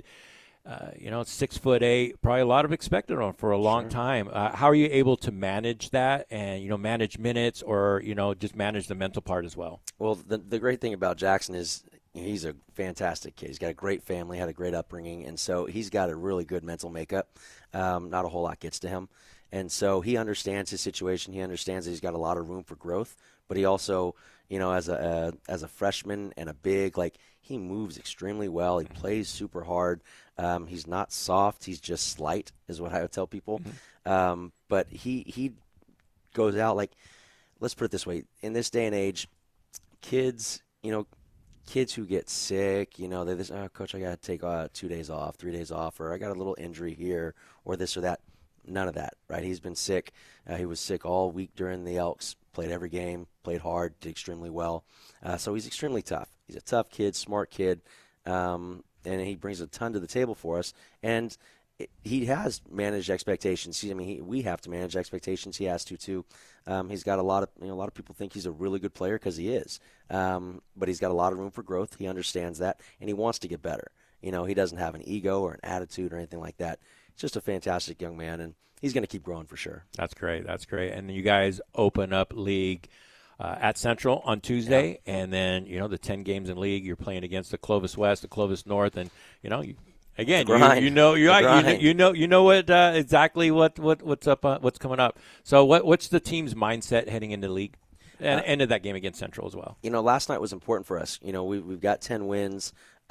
6'8", probably a lot of expected on for a long time. How are you able to manage that and, manage minutes or, just manage the mental part as well?
Well, the great thing about Jackson is he's a fantastic kid. He's got a great family, had a great upbringing, and so he's got a really good mental makeup. Not a whole lot gets to him. And so he understands his situation. He understands that he's got a lot of room for growth, but he also, as a freshman and a big, he moves extremely well. He plays super hard. He's not soft. He's just slight, is what I would tell people. Mm-hmm. But he goes out let's put it this way. In this day and age, kids who get sick, they just, Coach, I got to take 2 days off, 3 days off, or I got a little injury here, or this or that. None of that, right? He's been sick. He was sick all week during the Elks. Played every game, played hard, did extremely well. So he's extremely tough. He's a tough kid, smart kid, and he brings a ton to the table for us. And he has managed expectations. We have to manage expectations. He has to too. He's got a lot of people think he's a really good player because he is. But he's got a lot of room for growth. He understands that, and he wants to get better. He doesn't have an ego or an attitude or anything like that. He's just a fantastic young man, and he's going to keep growing for sure.
That's great. And you guys open up league at Central on Tuesday, and then the 10 games in league you're playing against the Clovis West, the Clovis North, and exactly what's up, what's coming up. So what's the team's mindset heading into league and into that game against Central as well?
Last night was important for us. We've got 10 wins.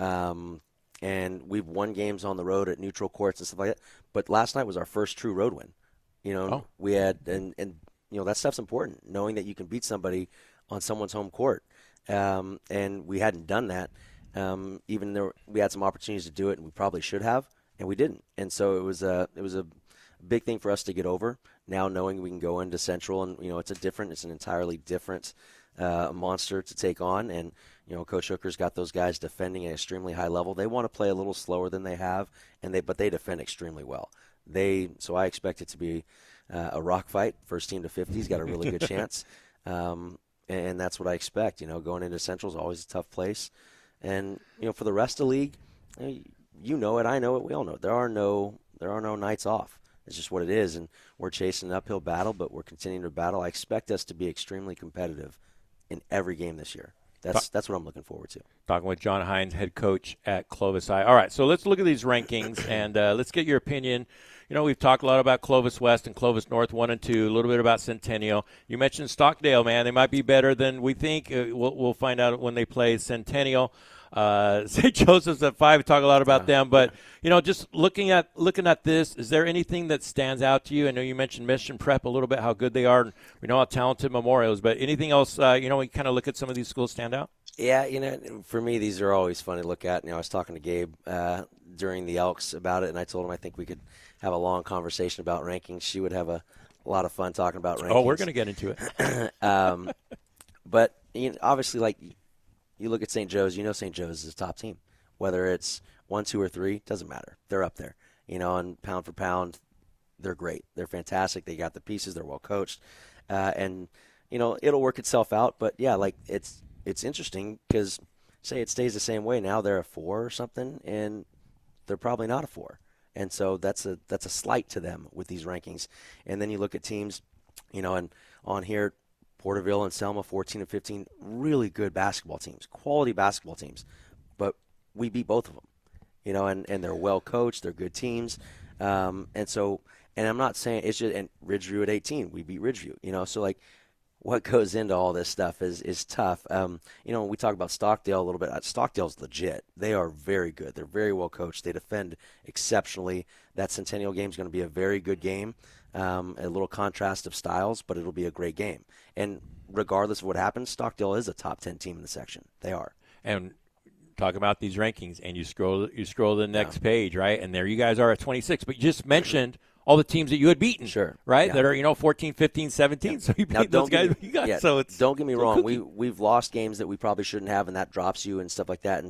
And we've won games on the road at neutral courts and stuff like that. But last night was our first true road win. We had and that stuff's important, knowing that you can beat somebody on someone's home court. And we hadn't done that, even though we had some opportunities to do it, and we probably should have, and we didn't. And so it was a big thing for us to get over. Now knowing we can go into Central, and it's an entirely different monster to take on, and Coach Hooker's got those guys defending at an extremely high level. They want to play a little slower than they have, but they defend extremely well. So I expect it to be a rock fight. First team to 50's got a really good chance, and that's what I expect. Going into Central is always a tough place, and for the rest of the league, I know it, we all know it. There are no nights off. It's just what it is, and we're chasing an uphill battle, but we're continuing to battle. I expect us to be extremely competitive in every game this year. That's what I'm looking forward to.
Talking with John Hines, head coach at Clovis High. All right, so let's look at these rankings, and let's get your opinion. We've talked a lot about Clovis West and Clovis North 1 and 2, a little bit about Centennial. You mentioned Stockdale, man. They might be better than we think. We'll find out when they play Centennial. St. Joseph's at 5. We talk a lot about them, but just looking at this, is there anything that stands out to you? I know you mentioned Mission Prep a little bit, how good they are. We know how talented Memorial is, but anything else? We kind of look at some of these schools stand out.
Yeah, for me, these are always fun to look at. I was talking to Gabe during the Elks about it, and I told him I think we could have a long conversation about rankings. She would have a lot of fun talking about rankings.
Oh, we're going to get into it.
But obviously, you look at St. Joe's, St. Joe's is a top team. Whether it's 1, 2, or 3, doesn't matter. They're up there. And pound for pound, they're great. They're fantastic. They got the pieces. They're well coached. And it'll work itself out. But, yeah, it's interesting because, say it stays the same way. Now they're a 4 or something, and they're probably not a 4. And so that's a slight to them with these rankings. And then you look at teams, and on here, Porterville and Selma, 14 and 15, really good basketball teams, quality basketball teams. But we beat both of them, and they're well coached, they're good teams. And I'm not saying it's just, and Ridgeview at 18, we beat Ridgeview, so what goes into all this stuff is tough. We talk about Stockdale a little bit. Stockdale's legit. They are very good. They're very well coached. They defend exceptionally. That Centennial game is going to be a very good game. A little contrast of styles, but it'll be a great game. And regardless of what happens, Stockdale is a top 10 team in the section. They are.
And talk about these rankings, and you scroll to the next page, right? And there you guys are at 26. But you just mentioned all the teams that you had beaten, right? That are 14, 15, 17. Yeah. So you beat those guys. So it's,
don't get me wrong. We've lost games that we probably shouldn't have, and that drops you and stuff like that.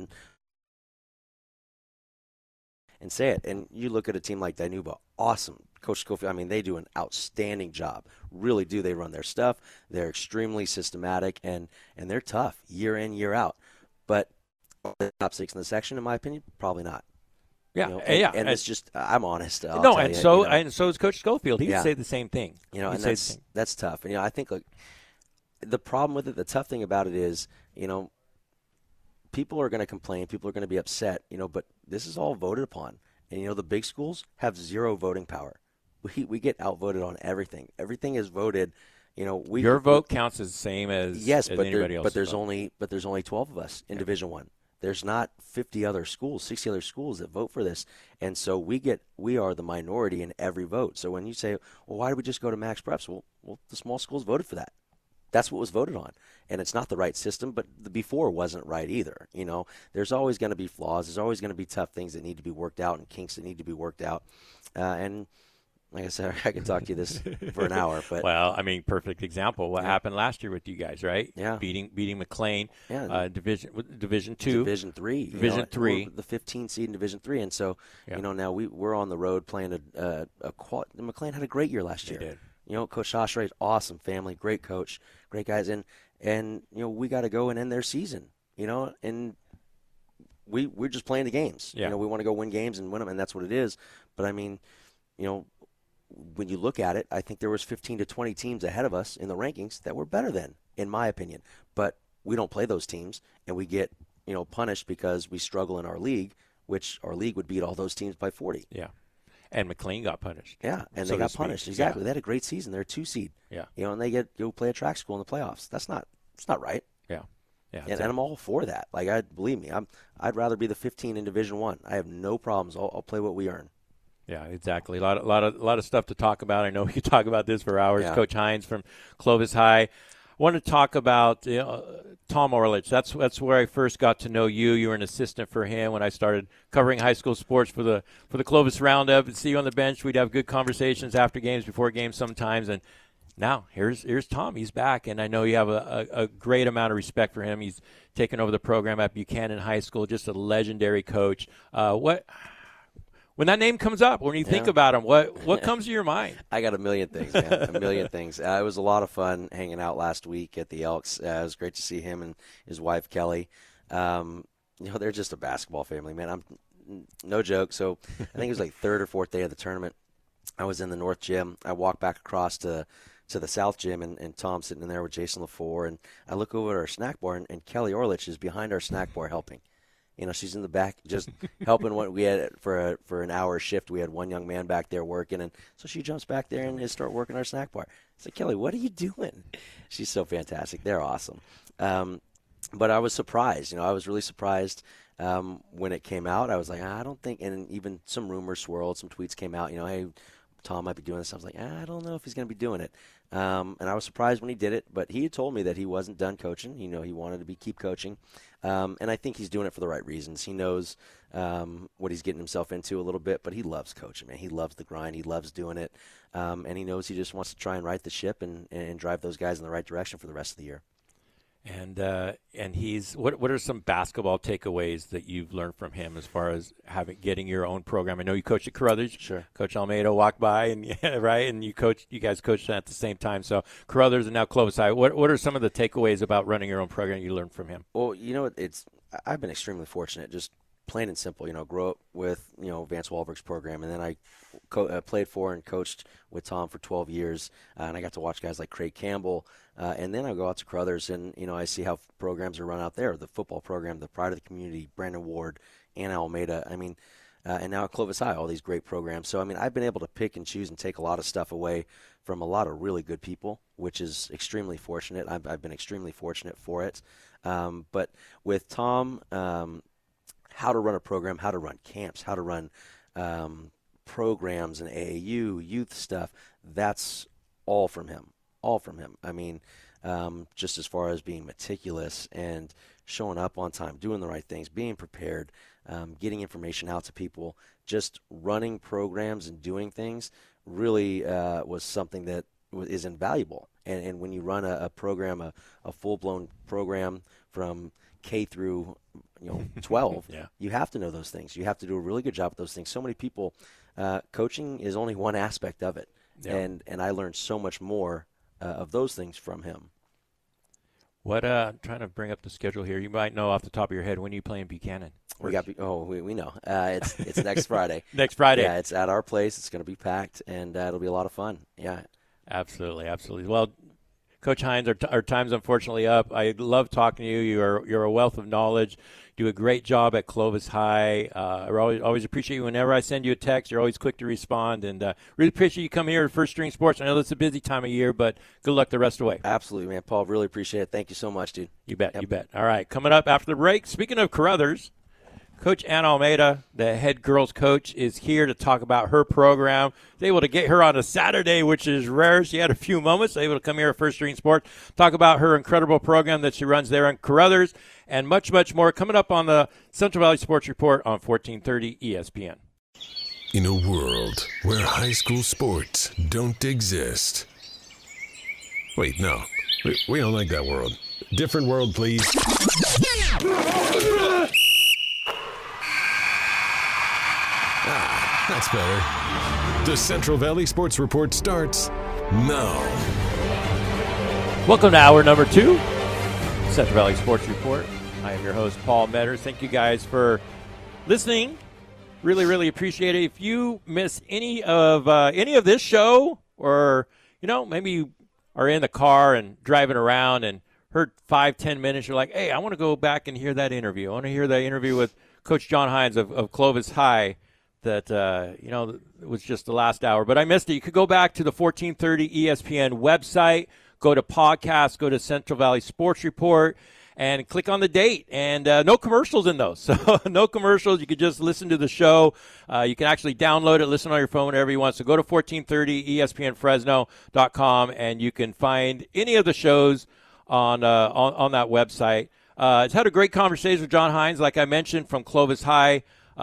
And say it. And you look at a team like Dinuba, awesome. Coach Schofield, I mean, they do an outstanding job. Really do. They run their stuff. They're extremely systematic, and they're tough year in, year out. But the top 6 in the section, in my opinion, probably not.
Yeah,
and it's just, I'm honest.
And so is Coach Schofield. He would say the same thing.
And that's tough. And I think the problem with it, the tough thing about it is, people are going to complain, people are going to be upset, but this is all voted upon. And the big schools have zero voting power. We get outvoted on everything. Everything is voted. Your
vote counts as the same as anybody else.
But there's only 12 of us in Division I. There's not 50 other schools, 60 other schools that vote for this. And so we are the minority in every vote. So when you say, well, why did we just go to max preps? Well, the small schools voted for that. That's what was voted on. And it's not the right system, but the before wasn't right either. There's always going to be flaws. There's always going to be tough things that need to be worked out and kinks that need to be worked out. And like I said, I could talk to you this for an hour. But
well, I mean, perfect example. What happened last year with you guys, right?
Yeah.
Beating McLean, Division 2.
Division 3.
Division 3.
The 15 seed in Division 3. And so, now we're on the road playing McLean had a great year last year.
They did.
Coach Oshray, awesome family, great coach, great guys. And we got to go and end their season, and we're just playing the games.
Yeah.
We want to go win games and win them, and that's what it is. But, I mean, when you look at it, I think there was 15 to 20 teams ahead of us in the rankings that were better than, in my opinion. But we don't play those teams, and we get, punished because we struggle in our league, which our league would beat all those teams by 40.
Yeah. And McLean got punished.
Yeah, and they got punished. Exactly. They had a great season. They're a 2 seed.
Yeah.
And they go play a track school in the playoffs. It's not right.
Yeah. Yeah.
And I'm all for that. Believe me, I'd rather be the 15 in Division I. I have no problems. I'll play what we earn.
Yeah, exactly. A lot of stuff to talk about. I know we could talk about this for hours.
Yeah.
Coach Hines from Clovis High. I want to talk about Tom Orlich. That's where I first got to know you. You were an assistant for him when I started covering high school sports for the Clovis Roundup. And see you on the bench. We'd have good conversations after games, before games sometimes. And now here's Tom. He's back, and I know you have a great amount of respect for him. He's taken over the program at Buchanan High School. Just a legendary coach. When that name comes up, when you think about him, what comes to your mind?
I got a million things, man. A million things. It was a lot of fun hanging out last week at the Elks. It was great to see him and his wife, Kelly. They're just a basketball family, man. I'm no joke. So I think it was like third or fourth day of the tournament. I was in the North Gym. I walked back across to the South Gym, and Tom's sitting in there with Jason LaFour. And I look over at our snack bar, and Kelly Orlich is behind our snack bar helping. She's in the back just helping. What we had for an hour shift, we had one young man back there working, and so she jumps back there and start working our snack bar. I said, Kelly, what are you doing? She's so fantastic. They're awesome. But I was surprised. I was really surprised when it came out. I was like, I don't think, and even some rumors swirled, some tweets came out. Hey, Tom might be doing this. I was like, I don't know if he's going to be doing it. And I was surprised when he did it, but he had told me that he wasn't done coaching. He wanted to keep coaching. And I think he's doing it for the right reasons. He knows what he's getting himself into a little bit, but he loves coaching, man. He loves the grind. He loves doing it. And he knows he just wants to try and right the ship and drive those guys in the right direction for the rest of the year.
And he's what are some basketball takeaways that you've learned from him as far as getting your own program? I know you coached at Carruthers.
Sure.
Coach Almeida walked by and right, and you guys coached at the same time. So Carruthers and now Clovis High. What are some of the takeaways about running your own program you learned from him?
Well, I've been extremely fortunate, just plain and simple. Grow up with Vance Wahlberg's program, and then I played for and coached with Tom for 12 years, and I got to watch guys like Craig Campbell. And then I go out to Carruthers, and I see how programs are run out there. The football program, the Pride of the Community, Brandon Ward, Anna Almeida. I mean, and now at Clovis High, all these great programs. So, I mean, I've been able to pick and choose and take a lot of stuff away from a lot of really good people, which is extremely fortunate. I've been extremely fortunate for it. But with Tom, how to run a program, how to run camps, how to run programs and AAU, youth stuff, that's all from him. All from him. I mean, just as far as being meticulous and showing up on time, doing the right things, being prepared, getting information out to people, just running programs and doing things really was something that is invaluable. And when you run a program, a full-blown program from K through 12,
Yeah.
you have to know those things. You have to do a really good job with those things. So many people, coaching is only one aspect of it.
Yeah.
And I learned so much more of those things from him.
I'm trying to bring up the schedule here. You might know off the top of your head when you play in Buchanan.
We know. It's next Friday.
Next Friday.
Yeah, it's at our place. It's going to be packed, and it'll be a lot of fun. Yeah.
Absolutely, absolutely. Well, Coach Hines, our time's unfortunately up. I love talking to you. You're a wealth of knowledge. Do a great job at Clovis High. I always appreciate you. Whenever I send you a text, you're always quick to respond. And really appreciate you coming here to First String Sports. I know it's a busy time of year, but good luck the rest of the way.
Absolutely, man. Paul, really appreciate it. Thank you so much, dude.
You bet,
Yep.
you bet. All right, coming up after the break, speaking of Carruthers, Coach Anna Almeida, the head girls coach, is here to talk about her program. Was able to get her on a Saturday, which is rare. She had a few moments. Able to come here at First String Sports, talk about her incredible program that she runs there in Carruthers, and much, much more coming up on the Central Valley Sports Report on 1430 ESPN.
In a world where high school sports don't exist. Wait, no. We don't like that world. Different world, please. That's better. The Central Valley Sports Report starts now.
Welcome to hour number 2, Central Valley Sports Report. I am your host, Paul Metters. Thank you guys for listening. Really, really appreciate it. If you miss any of this show, or maybe you are in the car and driving around and heard 5-10 minutes, you're like, hey, I want to go back and hear that interview. I want to hear that interview with Coach John Hines of Clovis High. That it was just the last hour, but I missed it. You could go back to the 1430 ESPN website, go to podcasts, go to Central Valley Sports Report, and click on the date. And no commercials in those, so no commercials. You could just listen to the show. You can actually download it, listen on your phone, whenever you want. So go to 1430ESPNFresno.com, and you can find any of the shows on that website. It's had a great conversation with John Hines, like I mentioned, from Clovis High.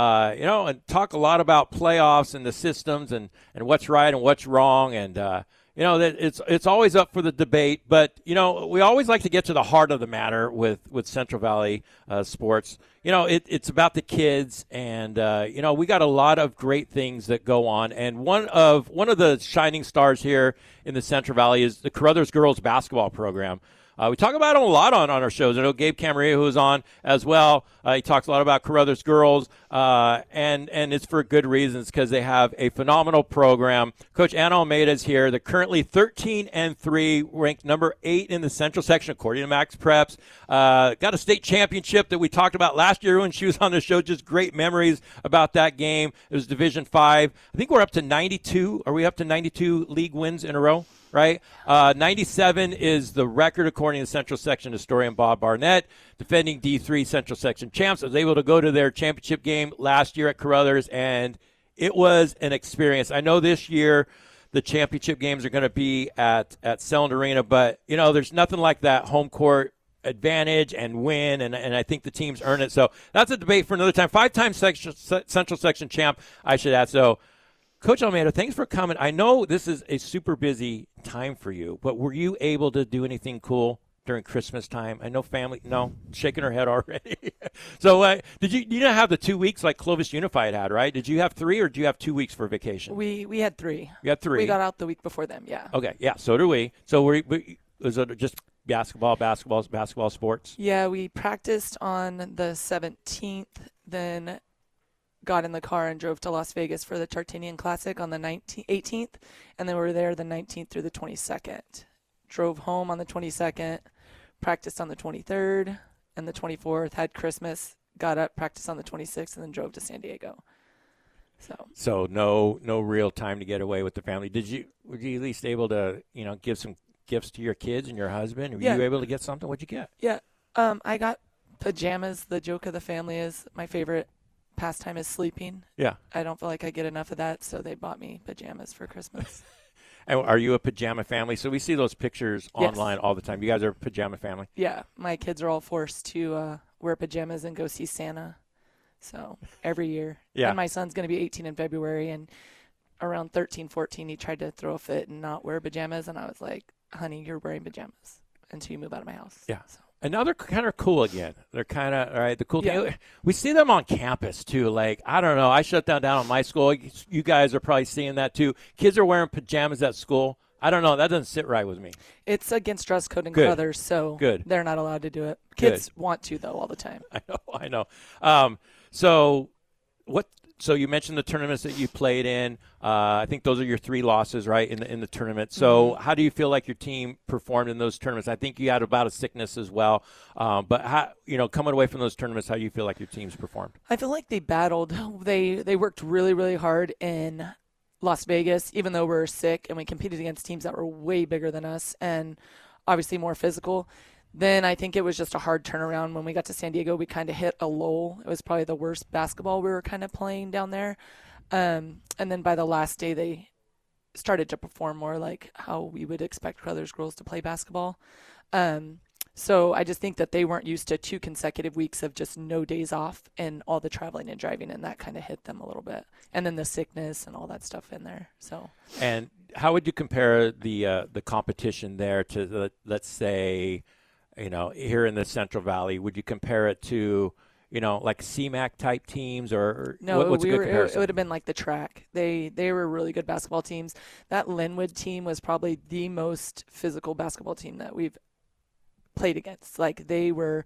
And talk a lot about playoffs and the systems and what's right and what's wrong. And, that it's always up for the debate. But, we always like to get to the heart of the matter with Central Valley sports. It's about the kids. And, we got a lot of great things that go on. And one of the shining stars here in the Central Valley is the Carruthers girls basketball program. We talk about them a lot on our shows. I know Gabe Camarillo, who is on as well, he talks a lot about Carruthers girls, and it's for good reasons, because they have a phenomenal program. Coach Anna Almeida is here. They're currently 13-3, ranked number 8 in the Central Section, according to Max Preps. Got a state championship that we talked about last year when she was on the show. Just great memories about that game. It was Division 5. I think we're up to 92. Are we up to 92 league wins in a row? Right? 97 is the record, according to Central Section historian Bob Barnett, defending D3 Central Section champs. I was able to go to their championship game last year at Carruthers, and it was an experience. I know this year the championship games are going to be at Selland Arena, but, there's nothing like that home court advantage and win, and I think the teams earn it. So that's a debate for another time. 5-time Central Section champ, I should add. So, Coach Almeida, thanks for coming. I know this is a super busy time for you, but were you able to do anything cool during Christmas time? I know family, no, shaking her head already. So did you not have the 2 weeks like Clovis Unified had, right? Did you have 3 or did you have 2 weeks for vacation?
We had 3.
You had 3.
We got out the week before them, yeah.
Okay, yeah, so do we. So was it just basketball sports?
Yeah, we practiced on the 17th, then got in the car and drove to Las Vegas for the Tartanian Classic on the 18th, and then we were there the 19th through the 22nd. Drove home on the 22nd, practiced on the 23rd and the 24th, had Christmas, got up, practiced on the 26th, and then drove to San Diego.
So no real time to get away with the family. Were you at least able to, give some gifts to your kids and your husband? Were
Yeah.
you able to get something? What'd you get?
Yeah. I got pajamas. The joke of the family is my favorite pastime is sleeping.
Yeah.
I don't feel like I get enough of that, so they bought me pajamas for Christmas.
And are you a pajama family? So we see those pictures
Yes.
online all the time. You guys are a pajama family?
Yeah, my kids are all forced to wear pajamas and go see Santa. So every year.
Yeah.
And my son's going to be 18 in February, and around 13, 14, he tried to throw a fit and not wear pajamas, and I was like, honey, you're wearing pajamas until you move out of my house.
Yeah.
So.
And now they're kind of cool again. They're kind of, all right, the cool
Yeah.
thing. We see them on campus, too. Like, I don't know. I shut down on my school. You guys are probably seeing that, too. Kids are wearing pajamas at school. I don't know. That doesn't sit right with me.
It's against dress code and
Good.
colors, so
Good.
they're not allowed to do it.
Good.
Kids want to, though, all the time.
I know. So you mentioned the tournaments that you played in. I think those are your 3 losses, right, in the tournament. So how do you feel like your team performed in those tournaments? I think you had about a sickness as well. But how, coming away from those tournaments, how do you feel like your team's performed?
I feel like they battled. They worked really, really hard in Las Vegas, even though we were sick, and we competed against teams that were way bigger than us and obviously more physical. Then I think it was just a hard turnaround. When we got to San Diego, we kind of hit a lull. It was probably the worst basketball we were kind of playing down there. And then by the last day, they started to perform more like how we would expect Crothers girls to play basketball. So I just think that they weren't used to 2 consecutive weeks of just no days off and all the traveling and driving, and that kind of hit them a little bit. And then the sickness and all that stuff in there. So.
And how would you compare the competition there to, let's say, here in the Central Valley? Would you compare it to, like CMAC type teams, or
no?
what's a good
It
comparison?
would have been like the track. They were really good basketball teams. That Linwood team was probably the most physical basketball team that we've played against. Like they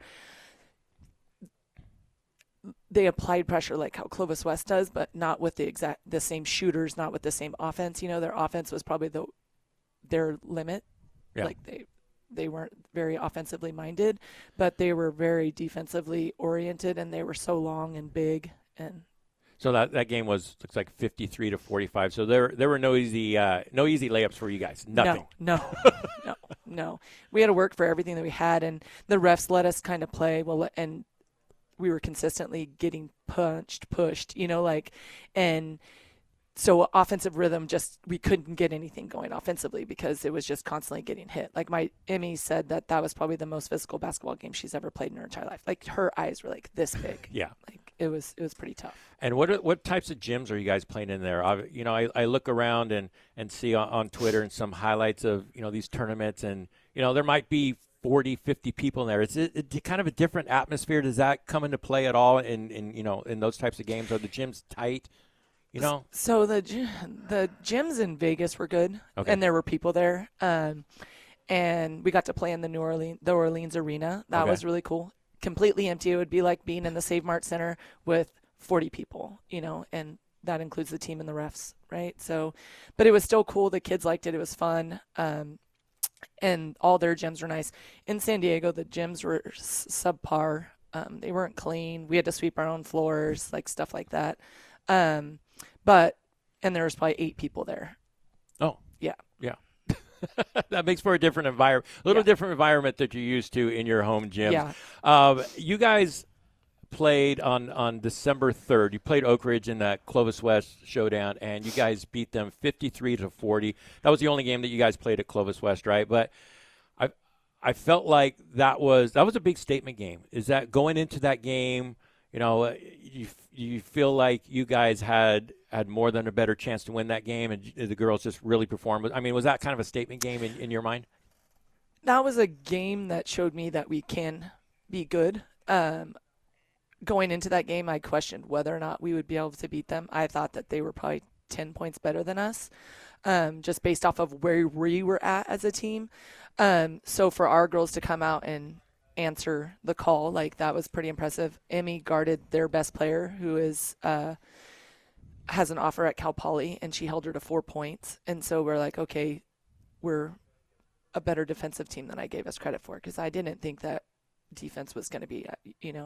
applied pressure like how Clovis West does, but not with the same shooters, not with the same offense. Their offense was probably their limit.
Yeah.
Like they weren't very offensively minded, but they were very defensively oriented, and they were so long and big. And
so that game looks like 53-45. So there were no easy layups for you guys. Nothing.
No. We had to work for everything that we had, and the refs let us kind of play well, and we were consistently getting pushed, and so offensive rhythm, we couldn't get anything going offensively because it was just constantly getting hit. Like my Emmy said that was probably the most physical basketball game she's ever played in her entire life. Like her eyes were like this big.
Yeah.
Like it was pretty tough.
And what types of gyms are you guys playing in there? I look around and see on Twitter and some highlights of, these tournaments, and, there might be 40, 50 people in there. Is it kind of a different atmosphere? Does that come into play at all in those types of games? Are the gyms tight?
So the gyms in Vegas were good,
Okay.
and there were people there. And we got to play in the Orleans Arena. That
Okay.
was really cool. Completely empty. It would be like being in the Save Mart Center with 40 people, and that includes the team and the refs, right? So, but it was still cool. The kids liked it. It was fun. And all their gyms were nice. In San Diego, the gyms were subpar. They weren't clean. We had to sweep our own floors, like stuff like that. And there was probably 8 people there.
Oh,
Yeah.
that makes for a different environment,
Yeah.
different environment that you're used to in your home gym.
Yeah.
You guys played on December 3rd. You played Oak Ridge in that Clovis West showdown, and you guys beat them 53-40. That was the only game that you guys played at Clovis West, right? But I felt like that was a big statement game. Is that going into that game, you feel like you guys had more than a better chance to win that game, and the girls just really performed? I mean, was that kind of a statement game in your mind?
That was a game that showed me that we can be good. Going into that game, I questioned whether or not we would be able to beat them. I thought that they were probably 10 points better than us, just based off of where we were at as a team. So for our girls to come out and answer the call, like that was pretty impressive. Emmy guarded their best player, who has an offer at Cal Poly, and she held her to 4 points. And so we're like, okay, we're a better defensive team than I gave us credit for, because I didn't think that defense was going to be,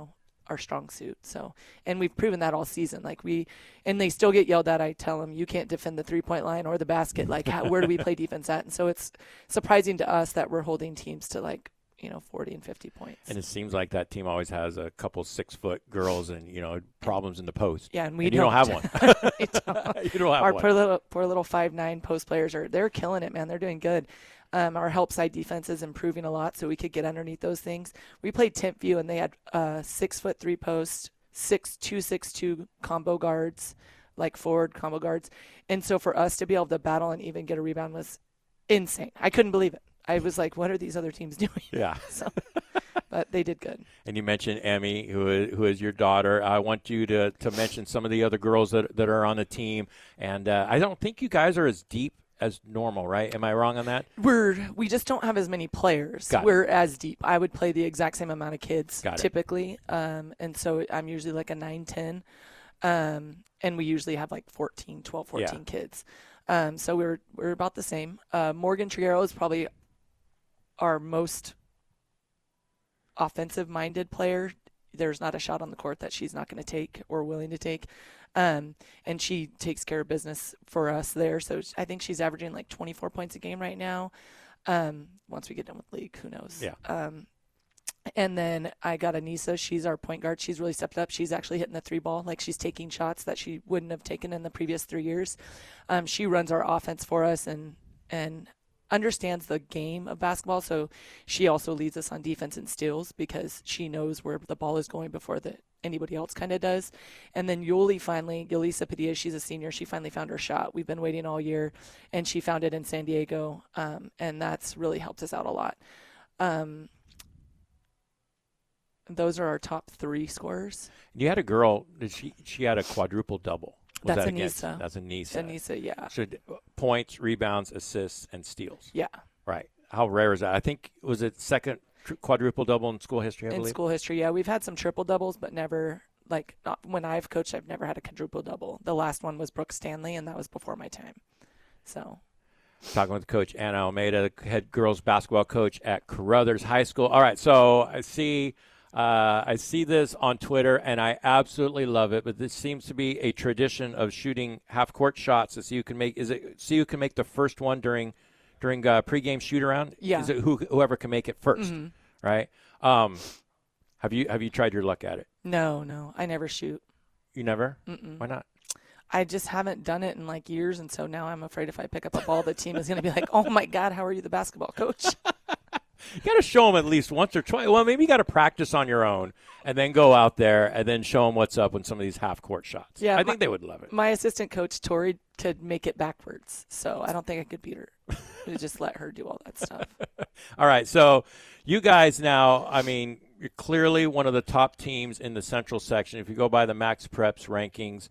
our strong suit. So, and we've proven that all season. And they still get yelled at. I tell them, you can't defend the 3-point line or the basket. Like, where do we play defense at? And so it's surprising to us that we're holding teams to 40 and 50 points.
And it seems like that team always has a couple 6-foot girls and, problems in the post.
Yeah, and
you don't have one.
We don't.
You don't have
Our
one.
poor little 5'9" post players they're killing it, man. They're doing good. Our help side defense is improving a lot, so we could get underneath those things. We played Timpview, and they had 6-foot 3-post, 6'2" combo guards, like forward combo guards. And so for us to be able to battle and even get a rebound was insane. I couldn't believe it. I was like, what are these other teams doing?
Yeah.
But they did good.
And you mentioned Emmy, who is your daughter. I want you to mention some of the other girls that are on the team. And I don't think you guys are as deep as normal, right? Am I wrong on that?
We just don't have as many players.
Got it.
We're as deep. I would play the exact same amount of kids
Got it.
typically. And so I'm usually like a 9-10. And we usually have like 14 kids. So we're about the same. Morgan Triguero is probably our most offensive-minded player. There's not a shot on the court that she's not going to take or willing to take. And she takes care of business for us there. So I think she's averaging like 24 points a game right now. Once we get done with league, who knows?
Yeah.
And then I got Anissa. She's our point guard. She's really stepped up. She's actually hitting the 3-ball. Like, she's taking shots that she wouldn't have taken in the previous 3 years. She runs our offense for us and understands the game of basketball. So she also leads us on defense and steals because she knows where the ball is going before anybody else kind of does. And then Yulisa Padilla, she's a senior. She finally found her shot. We've been waiting all year, and she found it in San Diego, and that's really helped us out a lot. Those are our top 3 scorers.
You had a girl, she had a quadruple double. Was
That's
that against?
Anissa.
That's Anissa.
Anissa, yeah.
So points, rebounds, assists, and steals.
Yeah.
Right. How rare is that? I think, was it second quadruple double in school history, I believe?
In school history, yeah. We've had some triple doubles, but never, not when I've coached, I've never had a quadruple double. The last one was Brooke Stanley, and that was before my time. So.
Talking with Coach Anna Almeida, head girls basketball coach at Carruthers High School. All right, so I see this on Twitter, and I absolutely love it. But this seems to be a tradition of shooting half-court shots to see who can make. Is it see who can make the first one during pregame shoot around?
Yeah.
Is it whoever can make it first?
Mm-hmm.
Right. Have you tried your luck at it?
No, I never shoot.
You never?
Mm-mm.
Why not?
I just haven't done it in years, and so now I'm afraid if I pick up a ball, the team is going to be like, "Oh my God, how are you, the basketball coach?"
You got to show them at least once or twice. Well, maybe you got to practice on your own and then go out there and then show them what's up with some of these half-court shots.
Yeah,
I think they would love it.
My assistant coach, Tori, could make it backwards, so I don't think I could beat her. We just let her do all that stuff.
All right, so you guys now, I mean, you're clearly one of the top teams in the Central section. If you go by the Max Preps rankings,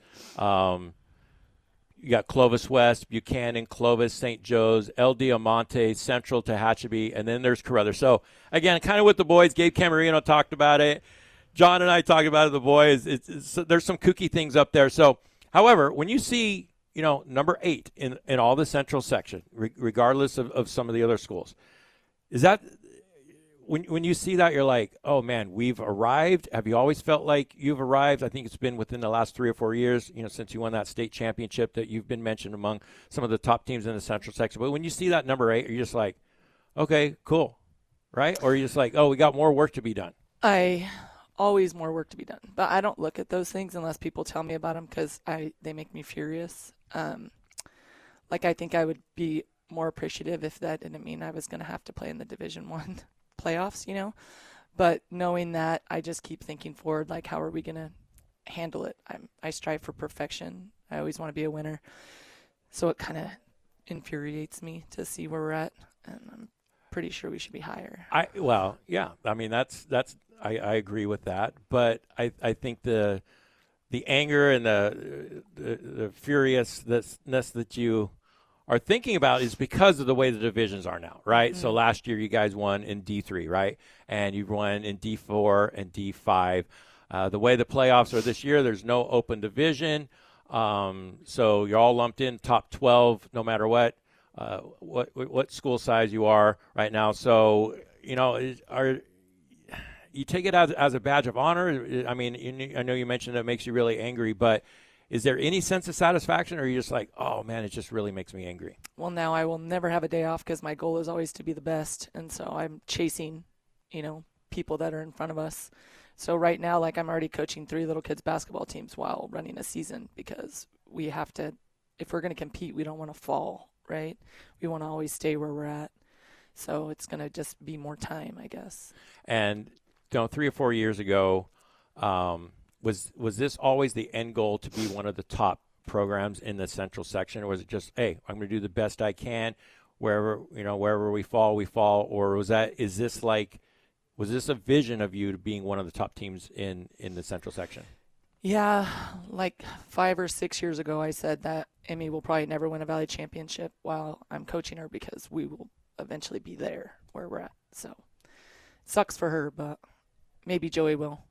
you got Clovis West, Buchanan, Clovis, St. Joe's, El Diamante, Central, Tehachapi, and then there's Carruthers. So, again, kind of with the boys, Gabe Camarino talked about it. John and I talked about it, the boys. There's some kooky things up there. So, however, when you see, number 8 in all the Central section, regardless of some of the other schools, is that – when you see that, you're like, oh, man, we've arrived? Have you always felt like you've arrived? I think it's been within the last 3 or 4 years, since you won that state championship, that you've been mentioned among some of the top teams in the Central section. But when you see that number 8, are you just like, okay, cool, right? Or are you just like, oh, we got more work to be done?
Always more work to be done. But I don't look at those things unless people tell me about them because they make me furious. I think I would be more appreciative if that didn't mean I was going to have to play in the Division I playoffs, but knowing that, I just keep thinking forward, how are we going to handle it? I strive for perfection. I always want to be a winner. So it kind of infuriates me to see where we're at, and I'm pretty sure we should be higher.
Yeah. I mean, I agree with that, but I think the anger and the furiousness that you are thinking about is because of the way the divisions are now, right? Mm-hmm. So last year you guys won in D3, right? And you won in D4 and D5. The way the playoffs are this year, there's no open division. So you're all lumped in top 12 no matter what school size you are right now. So, you take it as a badge of honor? I mean, I know you mentioned it makes you really angry, but is there any sense of satisfaction, or are you just like, oh, man, it just really makes me angry?
Well, now I will never have a day off because my goal is always to be the best. And so I'm chasing, people that are in front of us. So right now, like, I'm already coaching 3 little kids basketball teams while running a season because we have to, if we're going to compete, we don't want to fall, right? We want to always stay where we're at. So it's going to just be more time, I guess.
And 3 or 4 years ago, was this always the end goal to be one of the top programs in the Central section, or was it just, hey, I'm going to do the best I can, wherever we fall, or was this a vision of you to being one of the top teams in the Central section?
Yeah, like 5 or 6 years ago, I said that Emmy will probably never win a Valley championship while I'm coaching her because we will eventually be there where we're at. So sucks for her, but maybe Joey will.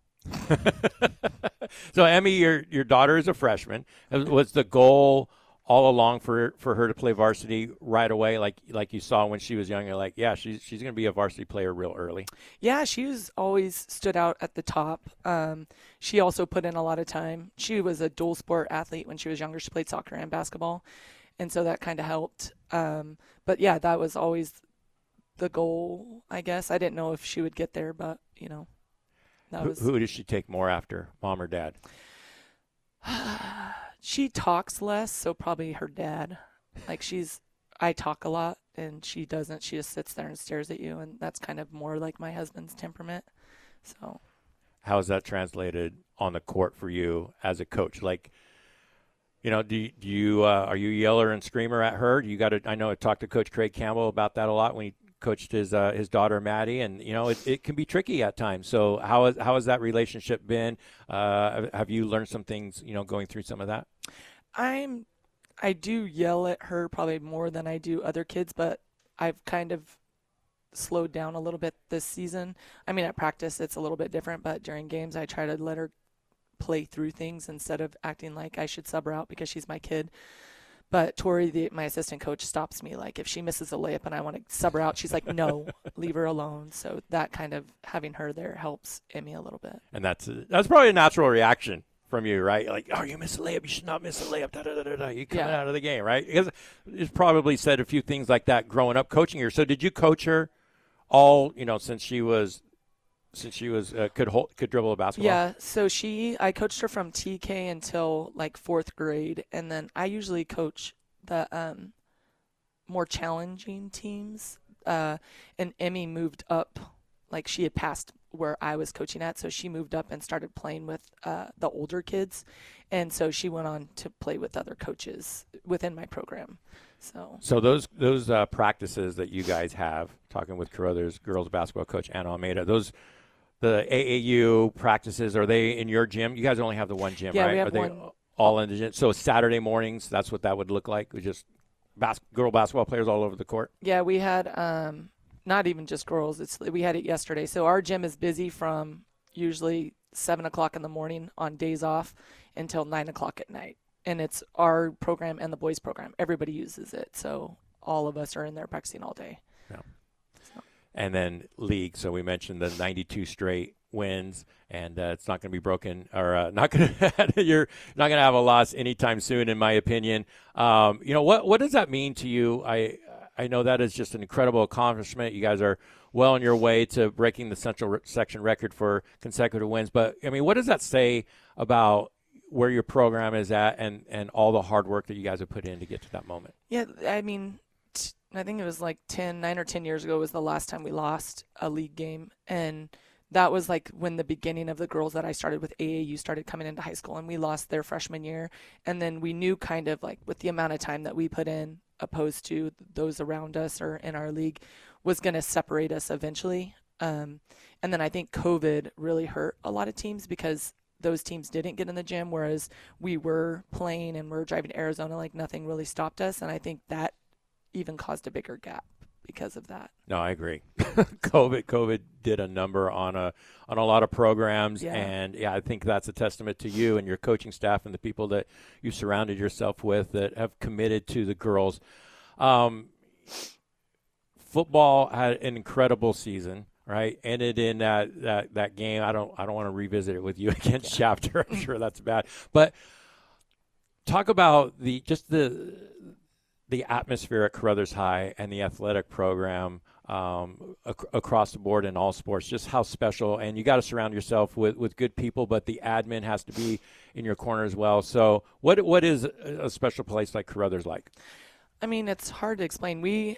So Emmy, your daughter is a freshman. Was the goal all along for her to play varsity right away, like you saw when she was young? You're like, yeah, she's going to be a varsity player real early.
Yeah, she was always stood out at the top. She also put in a lot of time. She was a dual sport athlete when she was younger. She played soccer and basketball, and so that kind of helped. But yeah, that was always the goal, I guess. I didn't know if she would get there, but
Who does she take more after, mom or dad?
She talks less, so probably her dad. Like, I talk a lot, and she doesn't. She just sits there and stares at you, and that's kind of more like my husband's temperament. So,
how is that translated on the court for you as a coach? Like, do you are you yeller and screamer at her? I know I talked to Coach Craig Campbell about that a lot when he coached his daughter Maddie, and it can be tricky at times. So how has that relationship been? Have you learned some things going through some of that?
I do yell at her probably more than I do other kids, but I've kind of slowed down a little bit this season. I mean, at practice it's a little bit different, but during games I try to let her play through things instead of acting like I should sub her out because she's my kid. But Tori, my assistant coach, stops me. Like, if she misses a layup and I want to sub her out, she's like, no, leave her alone. So that kind of having her there helps Emmy a little bit.
And that's probably a natural reaction from you, right? Like, oh, you missed a layup. You should not miss a layup. You come out of the game, right? Because you've probably said a few things like that growing up coaching her. So did you coach her all, since she was could dribble a basketball?
Yeah, so I coached her from TK until like 4th grade, and then I usually coach the more challenging teams. And Emmy moved up, like she had passed where I was coaching at, so she moved up and started playing with the older kids, and so she went on to play with other coaches within my program. So
those practices that you guys have, talking with Carruthers girls basketball coach Anna Almeida, the AAU practices, are they in your gym? You guys only have the one gym,
yeah,
right?
We have
are they
one.
All in the gym? So Saturday mornings, that's what that would look like? We just girl basketball players all over the court?
Yeah, we had not even just girls. We had it yesterday. So our gym is busy from usually 7 o'clock in the morning on days off until 9 o'clock at night. And it's our program and the boys' program. Everybody uses it. So all of us are in there practicing all day.
Yeah. And then league. So we mentioned the 92 straight wins, and it's not going to be broken, or you're not going to have a loss anytime soon, in my opinion. What does that mean to you? I know that is just an incredible accomplishment. You guys are well on your way to breaking the Central section record for consecutive wins. But I mean, what does that say about where your program is at and all the hard work that you guys have put in to get to that moment?
Yeah, I mean, I think it was like 9 or 10 years ago was the last time we lost a league game. And that was like when the beginning of the girls that I started with AAU started coming into high school, and we lost their freshman year. And then we knew kind of like with the amount of time that we put in opposed to those around us or in our league was going to separate us eventually. And then I think COVID really hurt a lot of teams because those teams didn't get in the gym, whereas we were playing and we're driving to Arizona, like nothing really stopped us. And I think that even caused a bigger gap because of that.
No, I agree. COVID did a number on a lot of programs, and I think that's a testament to you and your coaching staff and the people that you surrounded yourself with that have committed to the girls. Football had an incredible season, right? Ended in that game. I don't want to revisit it with you against Chapter. I'm sure that's bad. But talk about the atmosphere at Carruthers High and the athletic program across the board in all sports, just how special. And you got to surround yourself with good people, but the admin has to be in your corner as well. So what is a special place like Carruthers like?
I mean, it's hard to explain.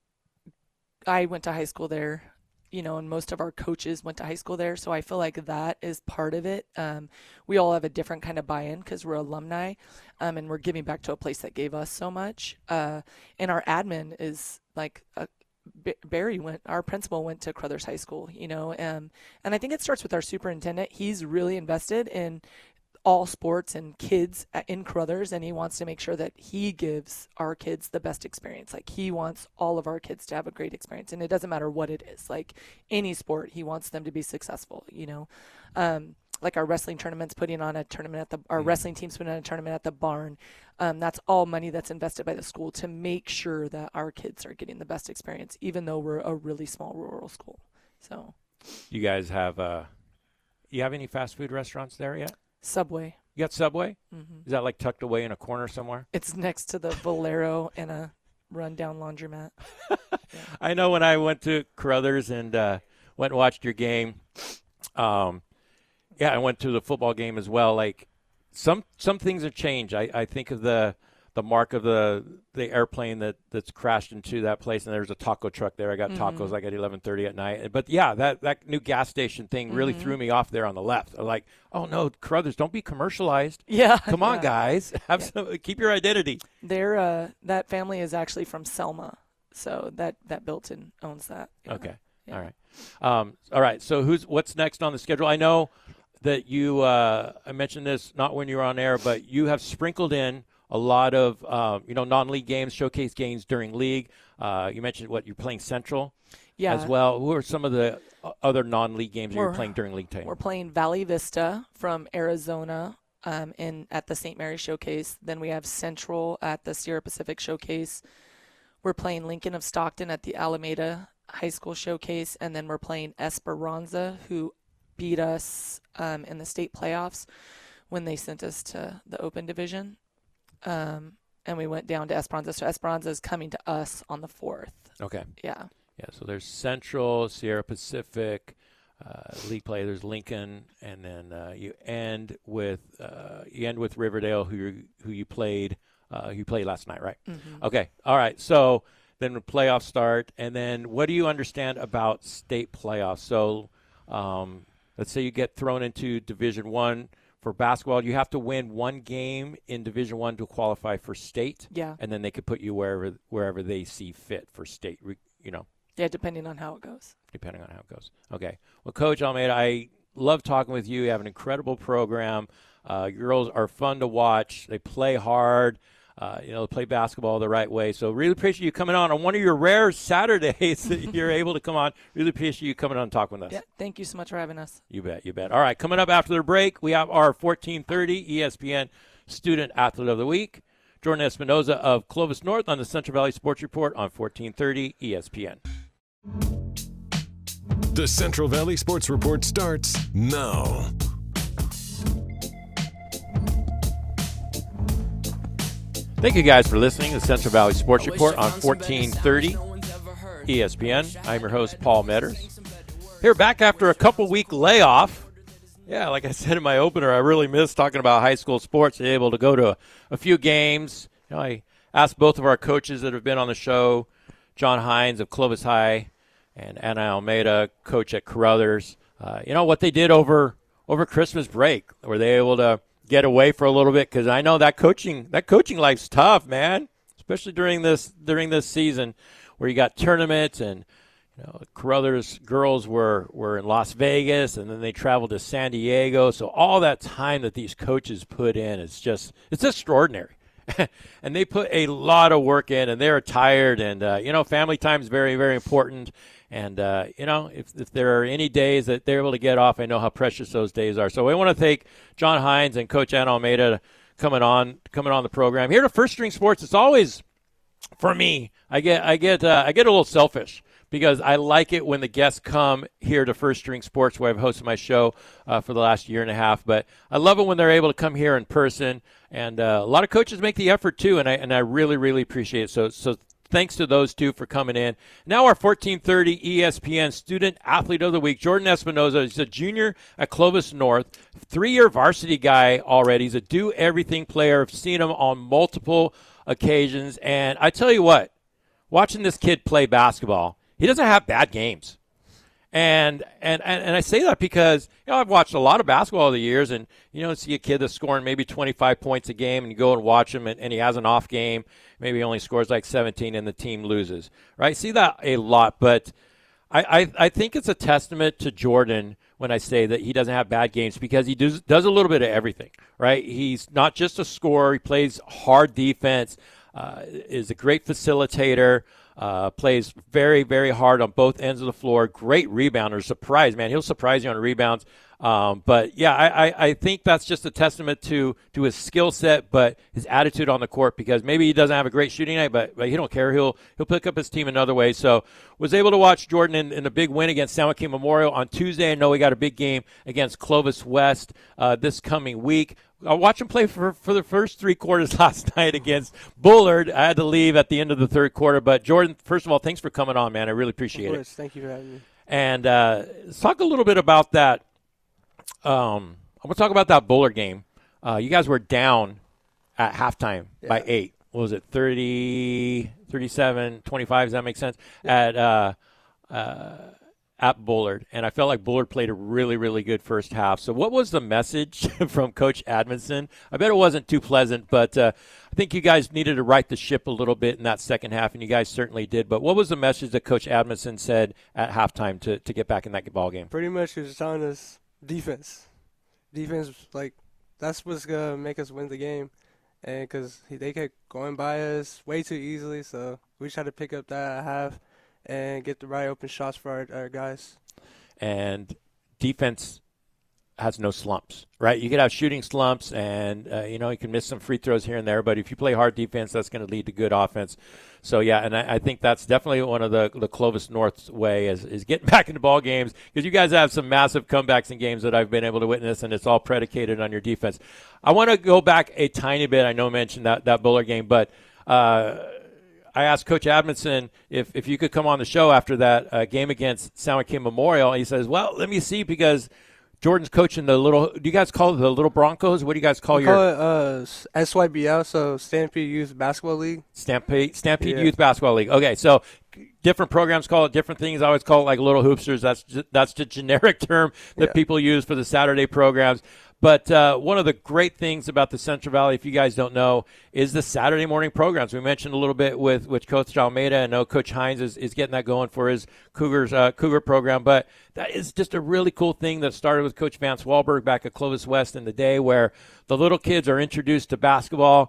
I went to high school there, and most of our coaches went to high school there. So I feel like that is part of it. We all have a different kind of buy-in because we're alumni, and we're giving back to a place that gave us so much. And our admin is like Barry our principal went to Carruthers High School, and I think it starts with our superintendent. He's really invested in all sports and kids in Carruthers, and he wants to make sure that he gives our kids the best experience. Like, he wants all of our kids to have a great experience, and it doesn't matter what it is. Like any sport, he wants them to be successful, like our wrestling tournaments, putting on a tournament our wrestling teams putting on a tournament at the barn. That's all money that's invested by the school to make sure that our kids are getting the best experience, even though we're a really small rural school. So
you guys have you have any fast food restaurants there yet?
Subway.
You got Subway?
Mm-hmm.
Is that like tucked away in a corner somewhere?
It's next to the Valero and a rundown laundromat. Yeah.
I know when I went to Carruthers and went and watched your game, I went to the football game as well. Like some things have changed. I think of the mark of the airplane that's crashed into that place, and there's a taco truck there. I got tacos like at 11:30 at night. But yeah, that new gas station thing really threw me off there on the left. I'm like, oh no, Carruthers, don't be commercialized.
Yeah,
come on, guys, keep your identity.
That family is actually from Selma, so that Bilton owns that.
Okay,
Yeah.
all right. So what's next on the schedule? I know that you I mentioned this not when you were on air, but you have sprinkled in a lot of non-league games, showcase games during league. You mentioned you're playing Central as well. Who are some of the other non-league games you're playing during league time?
We're playing Valley Vista from Arizona at the St. Mary's Showcase. Then we have Central at the Sierra Pacific Showcase. We're playing Lincoln of Stockton at the Alameda High School Showcase. And then we're playing Esperanza, who beat us in the state playoffs when they sent us to the Open Division. And we went down to Esperanza. So Esperanza is coming to us on the 4th.
Okay.
Yeah.
Yeah, so there's Central, Sierra Pacific, league play. There's Lincoln, and then you end with Riverdale, who you played last night, right?
Mm-hmm.
Okay. All right. So then the playoffs start, and then what do you understand about state playoffs? So let's say you get thrown into Division I. For basketball, you have to win one game in Division I to qualify for state.
Yeah.
And then they could put you wherever they see fit for state,
Yeah, depending on how it goes.
Depending on how it goes. Okay. Well, Coach Almeida, I love talking with you. You have an incredible program. Your girls are fun to watch. They play hard. They play basketball the right way. So really appreciate you coming on one of your rare Saturdays that you're able to come on. Really appreciate you coming on and talking with us.
Yeah, thank you so much for having us.
You bet. All right, coming up after the break, we have our 1430 ESPN Student Athlete of the Week, Jordan Espinoza of Clovis North on the Central Valley Sports Report on 1430 ESPN.
The Central Valley Sports Report starts now.
Thank you guys for listening to the Central Valley Sports Report on 1430 ESPN. I'm your host, Paul Metters. Here back after a couple-week layoff. Yeah, like I said in my opener, I really miss talking about high school sports. Able to go to a few games. I asked both of our coaches that have been on the show, John Hines of Clovis High and Anna Almeida, coach at Carruthers, what they did over Christmas break. Were they able to get away for a little bit? Because I know that coaching life's tough, man, especially during this season where you got tournaments and Carruthers girls were in Las Vegas and then they traveled to San Diego. So all that time that these coaches put in, it's extraordinary. And they put a lot of work in, and they're tired. And family time is very, very important. And if there are any days that they're able to get off, I know how precious those days are. So I want to thank John Hines and Coach Anna Almeida coming on the program here to First String Sports. It's always, for me, I get a little selfish because I like it when the guests come here to First String Sports, where I've hosted my show for the last year and a half. But I love it when they're able to come here in person, and a lot of coaches make the effort too, and I really, really appreciate it. So thanks to those two for coming in. Now our 1430 ESPN Student Athlete of the Week, Jordan Espinoza. He's a junior at Clovis North, 3-year varsity guy already. He's a do-everything player. I've seen him on multiple occasions, and I tell you what, watching this kid play basketball, he doesn't have bad games. And I say that because, I've watched a lot of basketball over the years, and, see a kid that's scoring maybe 25 points a game, and you go and watch him, and he has an off game. Maybe he only scores like 17, and the team loses. Right? See that a lot, but I think it's a testament to Jordan when I say that he doesn't have bad games, because he does a little bit of everything. Right? He's not just a scorer. He plays hard defense, is a great facilitator. Plays very, very hard on both ends of the floor. Great rebounder. Surprise, man. He'll surprise you on rebounds. But, yeah, I think that's just a testament to his skill set, but his attitude on the court, because maybe he doesn't have a great shooting night, but he don't care. He'll pick up his team another way. So was able to watch Jordan in a big win against San Joaquin Memorial on Tuesday. I know we got a big game against Clovis West this coming week. I watched him play for the first 3 quarters last night against Bullard. I had to leave at the end of the third quarter. But, Jordan, first of all, thanks for coming on, man. I really appreciate it.
Thank you for having me.
And let's talk a little bit about that. I'm going to talk about that Bullard game. You guys were down at halftime by 8. What was it, 30, 37, 25? Does that make sense? At Bullard, and I felt like Bullard played a really, really good first half. So what was the message from Coach Admonson? I bet it wasn't too pleasant, but I think you guys needed to right the ship a little bit in that second half, and you guys certainly did. But what was the message that Coach Admonson said at halftime to get back in that ball game?
Pretty much he was telling us defense. Defense, like, that's what's going to make us win the game. And because they kept going by us way too easily, so we tried to pick up that half and get the right open shots for our guys. And
defense has no slumps, right? You could have shooting slumps, and, you can miss some free throws here and there, but if you play hard defense, that's going to lead to good offense. So, yeah, and I think that's definitely one of the Clovis North's way is getting back into ball games, because you guys have some massive comebacks in games that I've been able to witness, and it's all predicated on your defense. I want to go back a tiny bit. I know I mentioned that Bullard game, but I asked Coach Admonson if you could come on the show after that game against San Joaquin Memorial. He says, well, let me see, because Jordan's coaching the little – do you guys call it the Little Broncos? What do you guys call your –
We call it SYBL, so Stampede Youth Basketball League.
Stampede Youth Basketball League. Okay, so different programs call it different things. I always call it like Little Hoopsters. That's the generic term that people use for the Saturday programs. But one of the great things about the Central Valley, if you guys don't know, is the Saturday morning programs. We mentioned a little bit with Coach Almeida. I know Coach Hines is getting that going for his Cougar program. But that is just a really cool thing that started with Coach Vance Wahlberg back at Clovis West in the day, where the little kids are introduced to basketball.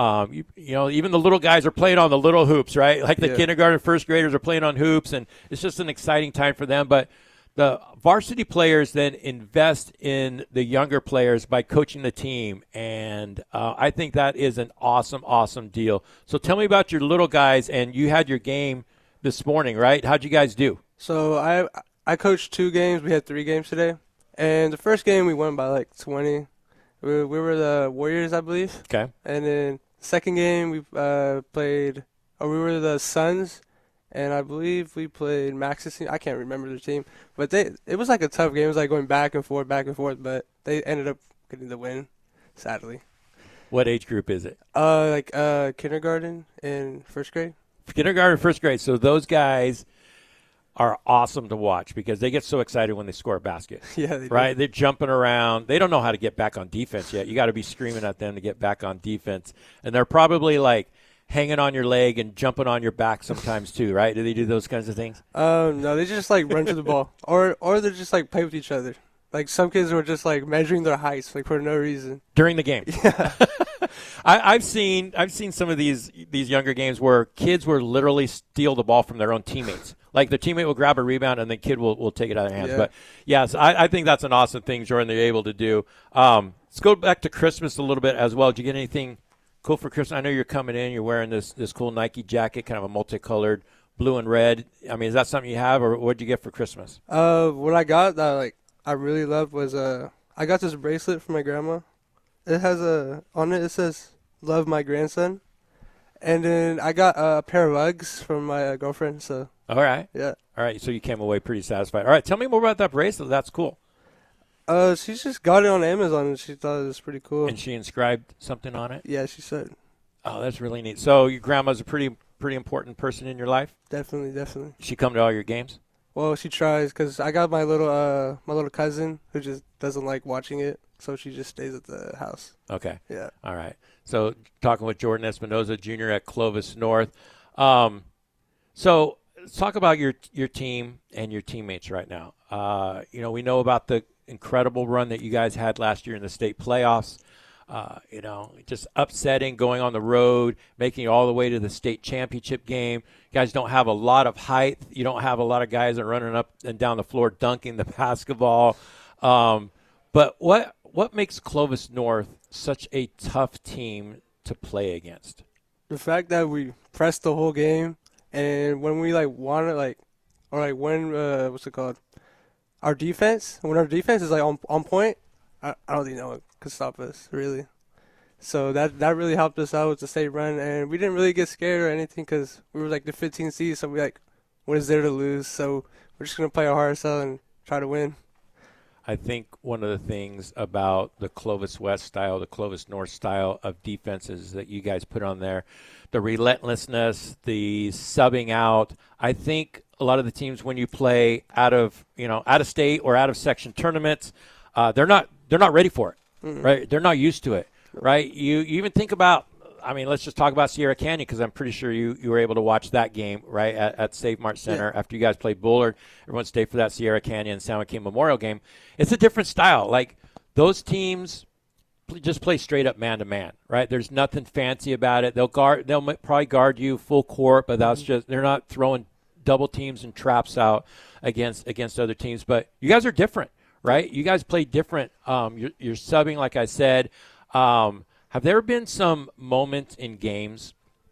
Even the little guys are playing on the little hoops, right? Like the kindergarten, first graders are playing on hoops, and it's just an exciting time for them. But the varsity players then invest in the younger players by coaching the team, and I think that is an awesome, awesome deal. So tell me about your little guys, and you had your game this morning, right? How'd you guys do?
So I coached 2 games. We had 3 games today, and the first game we won by like 20. We were the Warriors, I believe.
Okay.
And then second game we we were the Suns. And I believe we played Max's team. I can't remember their team. But it was like a tough game. It was like going back and forth. But they ended up getting the win, sadly.
What age group is it?
Kindergarten and first grade.
Kindergarten, first grade. So those guys are awesome to watch, because they get so excited when they score a basket.
Yeah, they
right?
do.
They're jumping around. They don't know how to get back on defense yet. You got to be screaming at them to get back on defense. And they're probably like hanging on your leg and jumping on your back sometimes too, right? Do they do those kinds of things?
No, they just like run to the ball, or they just like play with each other. Like some kids were just like measuring their heights like for no reason
during the game.
Yeah,
I've seen some of these younger games where kids will literally steal the ball from their own teammates. Like the teammate will grab a rebound and the kid will take it out of their hands.
Yeah.
But yes, I think that's an awesome thing, Jordan, they're able to do. Let's go back to Christmas a little bit as well. Did you get anything cool for Christmas? I know you're coming in. You're wearing this cool Nike jacket, kind of a multicolored blue and red. I mean, is that something you have, or what did you get for Christmas?
What I got that I really loved was I got this bracelet from my grandma. It has on it says "Love my grandson," and then I got a pair of Uggs from my girlfriend. So
All right.
yeah.
All right, so you came away pretty satisfied. All right, tell me more about that bracelet. That's cool.
She just got it on Amazon and she thought it was pretty cool.
And she inscribed something on it?
Yeah, she said.
Oh, that's really neat. So your grandma's a pretty important person in your life?
Definitely.
She come to all your games?
Well, she tries because I got my little cousin who just doesn't like watching it, so she just stays at the house.
Okay.
Yeah.
All right. So talking with Jordan Espinoza, Jr. at Clovis North. So let's talk about your team and your teammates right now. We know about the incredible run that you guys had last year in the state playoffs. Just upsetting, going on the road, making it all the way to the state championship game. You guys don't have a lot of height. You don't have a lot of guys that are running up and down the floor dunking the basketball. But what makes Clovis North such a tough team to play against?
The fact that we pressed the whole game, and when we when what's it called? Our defense, when our defense is on point, I don't think no one could stop us, really. So that really helped us out with the state run, and we didn't really get scared or anything because we were the 15th seed, so what is there to lose? So we're just going to play our hearts out and try to win.
I think one of the things about the Clovis West style, the Clovis North style of defenses that you guys put on there, the relentlessness, the subbing out. I think a lot of the teams, when you play out of state or out of section tournaments, they're not ready for it, right? They're not used to it, right? You even think about, let's just talk about Sierra Canyon because I'm pretty sure you were able to watch that game, right, at Save Mart Center after you guys played Bullard. Everyone stayed for that Sierra Canyon San Joaquin Memorial game. It's a different style. Those teams just play straight up man-to-man, right? There's nothing fancy about it. They'll probably guard you full court, but that's just – they're not throwing double teams and traps out against other teams. But you guys are different, right? You guys play different. You're subbing, like I said. Have there been some moments in games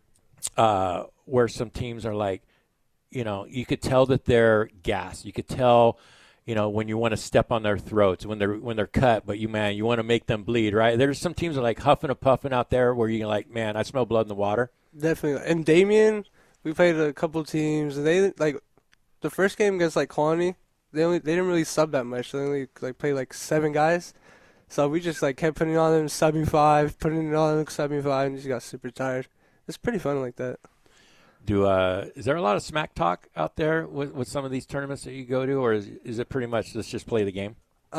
where some teams are you could tell that they're gassed. You could tell, when you want to step on their throats when they're cut, but you want to make them bleed, right? There's some teams that are huffing and puffing out there where you're man, I smell blood in the water.
Definitely. And Damien, we played a couple teams, and they the first game against Colony, they didn't really sub that much. They only played 7 guys. So we just kept putting on them subbing 5, putting it on them subbing 5, and just got super tired. It's pretty fun like that.
Is there a lot of smack talk out there with some of these tournaments that you go to, or is it pretty much let's just play the game?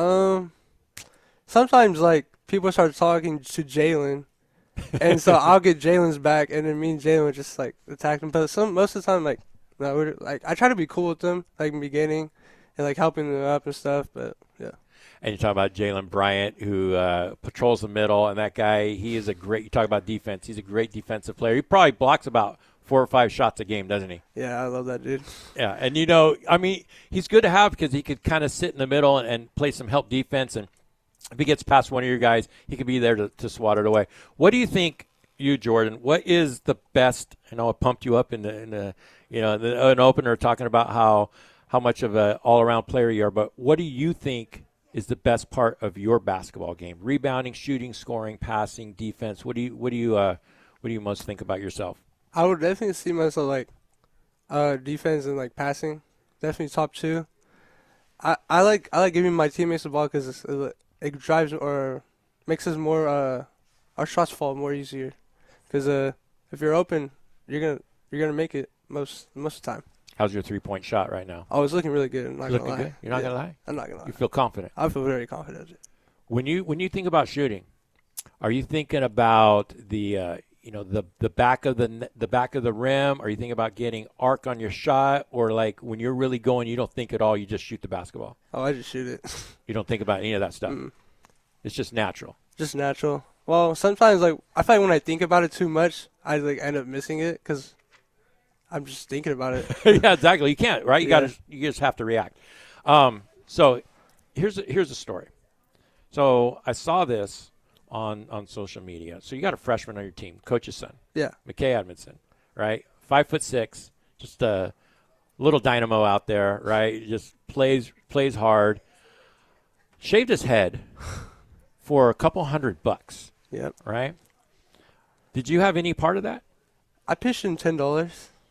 Sometimes people start talking to Jalen, and so I'll get Jalen's back, and then me and Jalen would just attack him. But most of the time no, I try to be cool with them in the beginning, and helping them up and stuff. But yeah.
And you talk about Jalen Bryant, who patrols the middle, and that guy, he is you talk about defense, he's a great defensive player. He probably blocks about 4 or 5 shots a game, doesn't he?
Yeah, I love that dude.
Yeah, and he's good to have because he could kind of sit in the middle and play some help defense, and if he gets past one of your guys, he could be there to swat it away. What do you think, Jordan, what is the best, I know I pumped you up in an opener talking about how much of an all-around player you are, but what do you think is the best part of your basketball game? Rebounding, shooting, scoring, passing, defense. What do you most think about yourself?
I would definitely see myself defense and passing. Definitely top 2. I like giving my teammates the ball because it drives or makes us more our shots fall more easier. Because if you're open, you're gonna make it most of the time.
How's your 3-point shot right now?
Oh, it's looking really good. I'm not gonna lie.
Good? You're not gonna lie?
I'm not gonna lie.
You feel confident?
I feel very confident.
When you think about shooting, are you thinking about the back of the rim? Are you thinking about getting arc on your shot, or when you're really going, you don't think at all? You just shoot the basketball.
Oh, I just shoot it.
You don't think about any of that stuff. It's just natural.
Just natural. Well, sometimes I feel when I think about it too much, I end up missing it because I'm just thinking about it.
Yeah, exactly. You can't, right? You just have to react. So here's a story. So I saw this on social media. So you got a freshman on your team, coach's son.
Yeah.
McKay Edmondson, right? 5'6", just a little dynamo out there, right? He just plays hard. Shaved his head for a couple $100,
Yep.
right? Did you have any part of that?
I pitched in $10.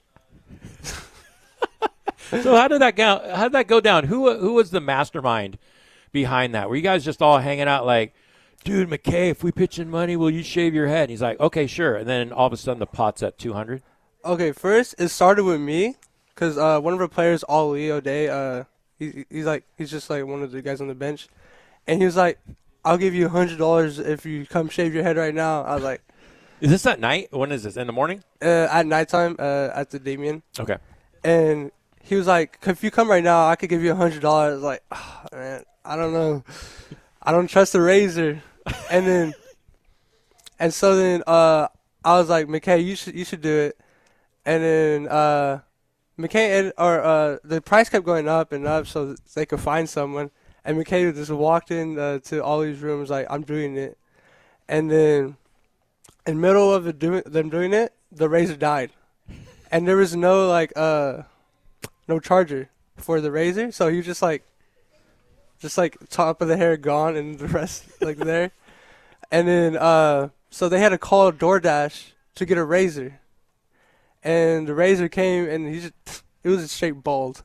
So how did that go down? Who was the mastermind behind that? Were you guys just all hanging out like, dude, McKay, if we pitch in money, will you shave your head? And he's like, okay, sure. And then all of a sudden the pot's at 200.
Okay, first it started with me, cause one of our players, Ali O'Day, he's just like one of the guys on the bench, and he was like, "I'll give you $100 if you come shave your head right now." I was like,
Is this at night? When is this? In the morning?
at nighttime, at the Damien,
Okay.
and he was like, "If you come right now, I could give you $100." Like, oh, man, I don't know, I don't trust the razor, and so then I was like, "McKay, you should do it." And then McKay the price kept going up and up so they could find someone. And McKay just walked in to all these rooms like, "I'm doing it." And then in the middle of them doing it, the razor died. And there was no no charger for the razor, so he was just like top of the hair gone and the rest like there. And then so they had to call DoorDash to get a razor. And the razor came, and it was a straight bald.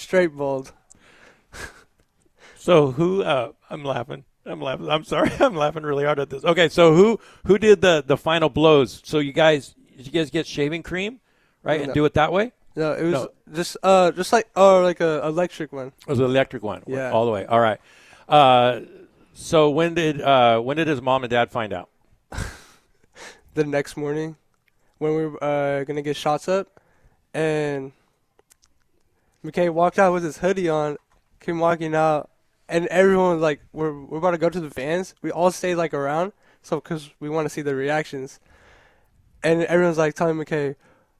So who? I'm laughing. I'm sorry. I'm laughing really hard at this. Okay, so who did the final blows? So did you guys get shaving cream, right, and do it that way?
No, it was just like a electric one.
It was an electric one.
Yeah.
All the way. All right. So when did his mom and dad find out?
The next morning, when we were gonna get shots up, and McKay walked out with his hoodie on, came walking out, and everyone was like, we're about to go to the fans. We all stayed like around, so because we want to see the reactions, and everyone's like telling McKay,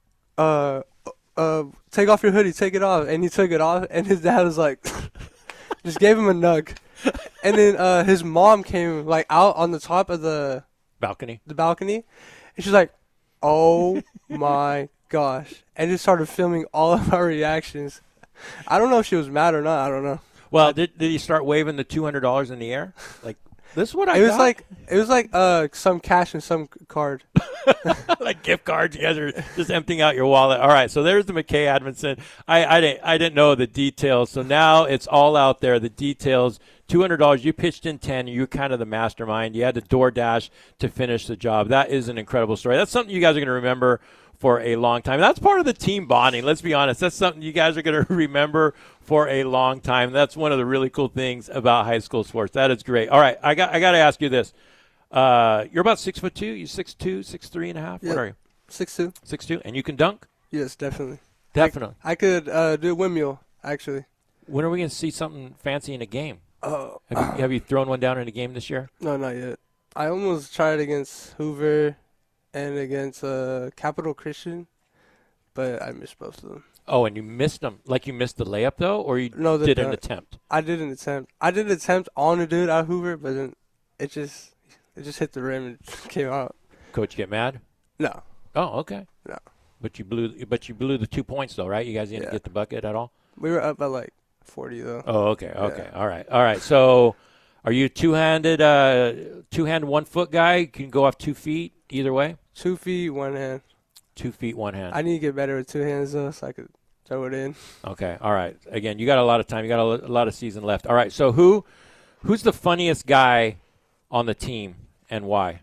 take off your hoodie, take it off, and he took it off, and his dad was like, just gave him a nug, and then his mom came like out on the top of the
balcony,
and she's like, "Oh my gosh," and just started filming all of our reactions. I don't know if she was mad or not. I don't know.
Well, did he start waving the $200 in the air? Like, this is what I
It
got?
was like some cash and some card.
Like gift cards. You guys are just emptying out your wallet. All right, so there's the McKay Admonson. I didn't know the details, so now it's all out there, the details. $200, you pitched in 10, you're kind of the mastermind. You had to DoorDash to finish the job. That is an incredible story. That's something you guys are going to remember for a long time. That's part of the team bonding, let's be honest. That's something you guys are going to remember for a long time. That's one of the really cool things about high school sports. That is great. All right, I got to ask you this. You're about 6'2", you 6'2", 6'3 and a half?
Yep.
What are you?
6'2".
6'2", and you can dunk?
Yes, definitely.
Definitely.
I could do a windmill, actually.
When are we going to see something fancy in a game?
Oh,
Have you thrown one down in a game this year?
no, not yet. I almost tried against Hoover and against Capital Christian, but I missed both of them.
Oh, and you missed them. Like you missed the layup, though, or you
No,
did an
dunk.
attempt?
I did an attempt. I did an attempt on a dude at Hoover, but then it just hit the rim and came out.
Coach get mad?
No.
Oh, okay.
No.
But you blew the 2 points, though, right? You guys didn't
Yeah.
get the bucket at all?
We were up by like 40, though.
Oh, okay. All right. So are you two-handed, two-hand, 1 foot guy? You can go off 2 feet either way?
2 feet, one hand.
2 feet, 1 hand.
I need to get better with 2 hands, though, so I could throw it in.
Okay. All right. Again, you got a lot of time. You got a lot of season left. All right. So who's the funniest guy on the team and why?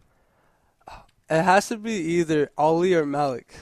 It has to be either Ali or Malik.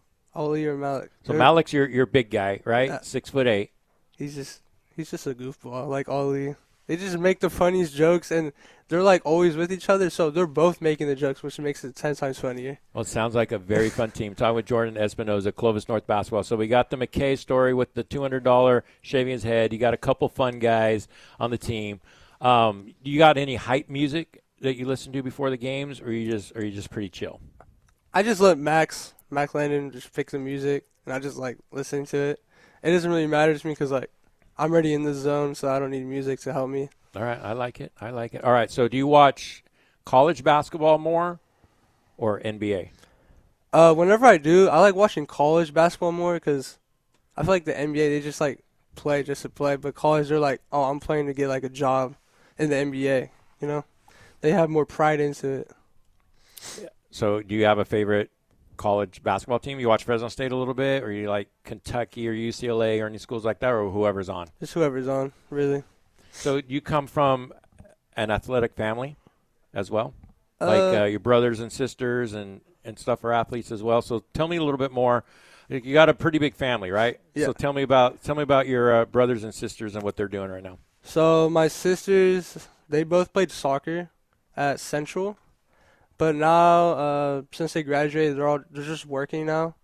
So Malik's your big guy, right? 6'8".
He's just a goofball, like Ali. They just make the funniest jokes, and they're like always with each other, so they're both making the jokes, which makes it 10 times funnier.
Well, it sounds like a very fun team. Talking with Jordan Espinoza, Clovis North Basketball. So we got the McKay story with the $200 shaving his head. You got a couple fun guys on the team. You got any hype music that you listen to before the games, or are you just pretty chill?
I just let Max Landon just pick the music, and I just like listening to it. It doesn't really matter to me because like I'm already in the zone, so I don't need music to help me.
All right, I like it. All right, so do you watch college basketball more or NBA?
Whenever I do, I like watching college basketball more because I feel like the NBA, they just like play just to play, but college, they're like, oh, I'm playing to get like a job in the NBA. You know, they have more pride into it.
So do you have a favorite college basketball team? You watch Fresno State a little bit, or you like Kentucky or UCLA or any schools like that, or whoever's on?
Just whoever's on, really.
So you come from an athletic family as well? Like your brothers and sisters and stuff are athletes as well. So tell me a little bit more. You got a pretty big family, right?
Yeah.
So tell me about your brothers and sisters and what they're doing right now.
So my sisters, they both played soccer at Central, but now since they graduated, they're just working now.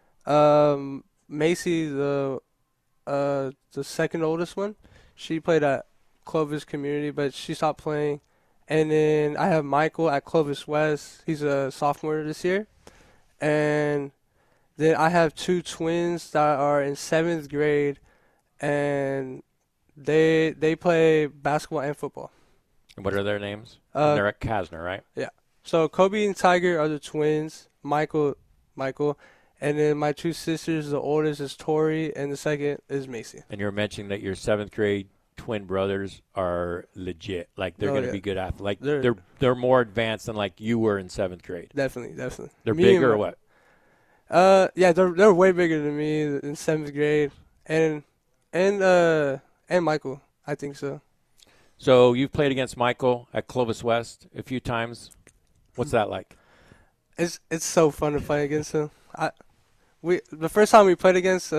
Macy, the second oldest one, she played at Clovis Community, but she stopped playing. And then I have Michael at Clovis West. He's a sophomore this year. And then I have two twins that are in 7th grade, and they play basketball and football.
And what are their names?
Uh,
They're at Kasner, right?
Yeah. So Kobe and Tiger are the twins. Michael, and then my two sisters. The oldest is Tori, and the second is Macy.
And you're mentioning that your 7th grade twin brothers are legit. Like they're
Oh,
going to
yeah.
be good athletes. Like
They're-
they're more advanced than like you were in 7th grade.
Definitely.
They're
Me
bigger or
and
what?
Yeah, they're way bigger than me in 7th grade, and Michael, I think so.
So you've played against Michael at Clovis West a few times. What's that like?
It's so fun to play against him. The first time we played against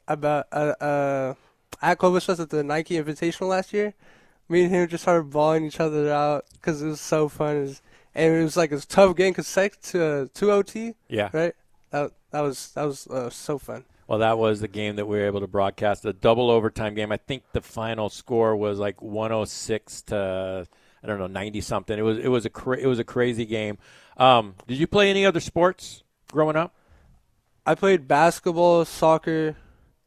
at Clovis West at the Nike Invitational last year, me and him just started balling each other out because it was so fun. And it was like a tough game because to 2 OT,
Yeah.
right? That was so fun.
Well, that was the game that we were able to broadcast, a double overtime game. I think the final score was like 106 to 90 something. It was a crazy game. Did you play any other sports growing up?
I played basketball, soccer,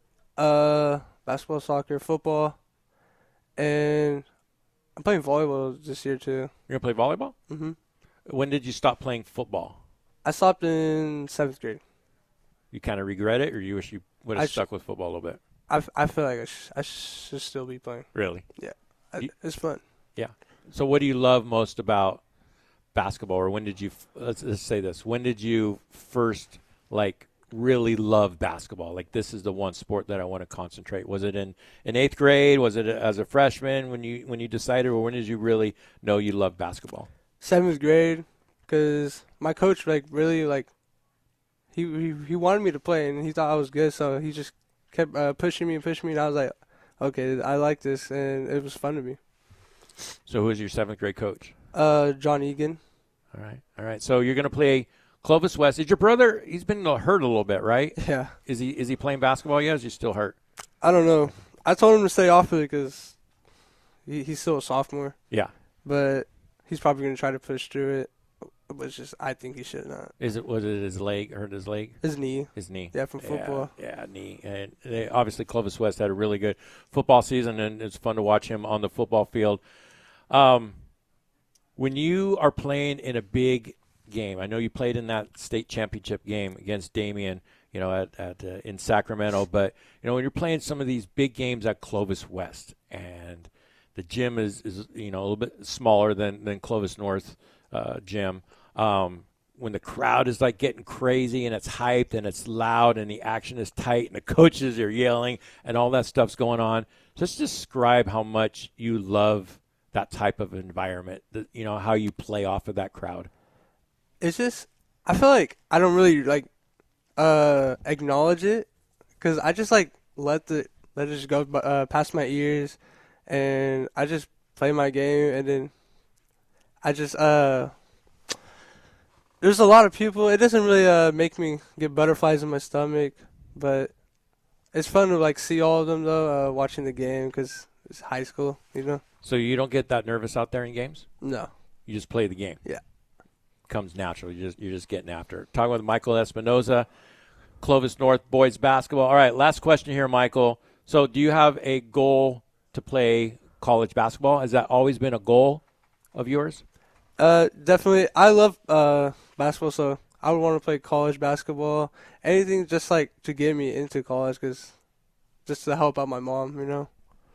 football, and I'm playing volleyball this year too.
You're gonna play volleyball?
Mhm.
When did you stop playing football?
I stopped in 7th grade.
You kind of regret it, or you wish you would have
I
stuck with football a little bit?
I feel like I should still be playing.
Really?
It's fun.
Yeah. So what do you love most about basketball, or when did you let's say this, when did you first really love basketball? Like, this is the one sport that I want to concentrate. Was it in 8th grade? Was it as a freshman when you decided, or when did you really know you loved basketball?
7th grade, because my coach really he wanted me to play and he thought I was good, so he just kept pushing me, and I was like, okay, I like this, and it was fun to me.
So who was your 7th grade coach?
John Egan.
All right. So you're going to play Clovis West. Is your brother? He's been hurt a little bit, right?
Yeah.
Is he playing basketball yet? Or is he still hurt?
I don't know. I told him to stay off of it because he's still a sophomore,
Yeah.
but he's probably going to try to push through it. But I think he should not.
Was it his leg? Hurt his leg?
His knee.
His knee.
Yeah, from football.
Yeah, knee. And obviously Clovis West had a really good football season, and it's fun to watch him on the football field. When you are playing in a big game, I know you played in that state championship game against Damien, in Sacramento, but when you're playing some of these big games at Clovis West, and the gym is a little bit smaller than Clovis North gym. When the crowd is getting crazy and it's hyped and it's loud and the action is tight and the coaches are yelling and all that stuff's going on, just describe how much you love that type of environment, how you play off of that crowd.
It's just, I feel like I don't really acknowledge it because I just let it just go past my ears, and I just play my game, and then I just there's a lot of people. It doesn't really make me get butterflies in my stomach, but it's fun to see all of them though, watching the game because it's high school,
So you don't get that nervous out there in games?
No.
You just play the game.
Yeah.
Comes natural. You're just getting after it. Talking with Michael Espinoza, Clovis North boys basketball. All right, last question here, Michael. So do you have a goal to play college basketball? Has that always been a goal of yours?
Definitely. I love basketball, so I would want to play college basketball. Anything just to get me into college, because just to help out my mom, you know.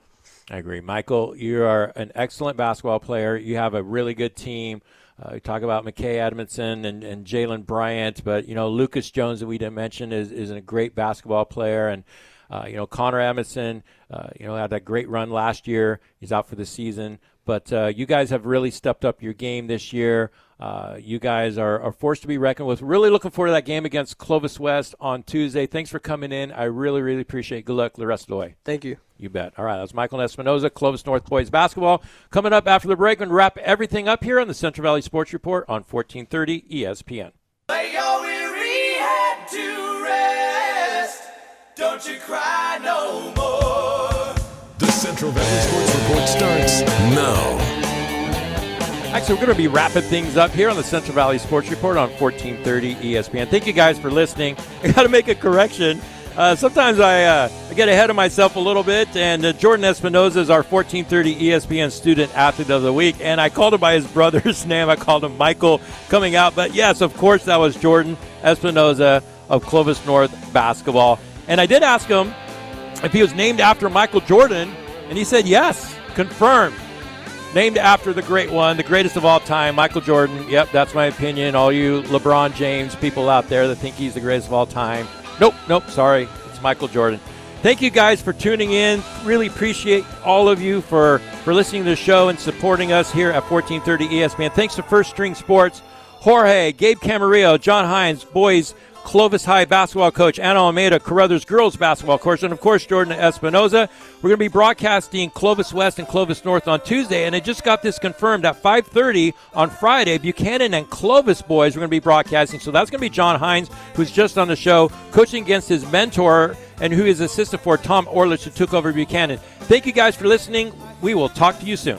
I agree. Michael, you are an excellent basketball player. You have a really good team. You talk about McKay Edmondson and Jalen Bryant, but, you know, Lucas Jones that we didn't mention is a great basketball player. And, you know, Connor Edmondson, you know, had that great run last year. He's out for the season. But you guys have really stepped up your game this year. You guys are forced to be reckoned with. Really looking forward to that game against Clovis West on Tuesday. Thanks for coming in. I really, really appreciate it. Good luck the rest of the way.
Thank you.
You bet. All right, that's Michael Espinoza, Clovis North Boys Basketball. Coming up after the break, we're going to wrap everything up here on the Central Valley Sports Report on 1430 ESPN.
Lay your weary head to rest. Don't you cry no more.
The Central Valley Sports Report starts now.
Actually, we're going to be wrapping things up here on the Central Valley Sports Report on 1430 ESPN. Thank you guys for listening. I got to make a correction. Sometimes I get ahead of myself a little bit, and Jordan Espinoza is our 1430 ESPN Student Athlete of the Week, and I called him by his brother's name. I called him Michael coming out, but yes, of course, that was Jordan Espinoza of Clovis North Basketball. And I did ask him if he was named after Michael Jordan, and he said yes, confirmed. Named after the great one, the greatest of all time, Michael Jordan. Yep, that's my opinion. All you LeBron James people out there that think he's the greatest of all time. Nope, sorry. It's Michael Jordan. Thank you guys for tuning in. Really appreciate all of you for listening to the show and supporting us here at 1430 ESPN. Thanks to First String Sports, Jorge, Gabe Camarillo, John Hines, boys Clovis High basketball coach, Anna Almeida, Carruthers girls basketball coach, and of course Jordan Espinoza. We're going to be broadcasting Clovis West and Clovis North on Tuesday, and I just got this confirmed at 5:30 on Friday. Buchanan and Clovis boys are going to be broadcasting, so that's going to be John Hines, who's just on the show, coaching against his mentor and who is assistant for Tom Orlich, who took over Buchanan. Thank you guys for listening. We will talk to you soon.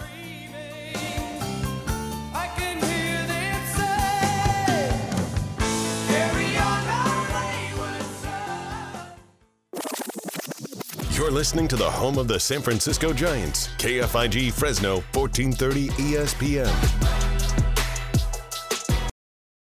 You're listening to the home of the San Francisco Giants, KFIG Fresno, 1430 ESPN.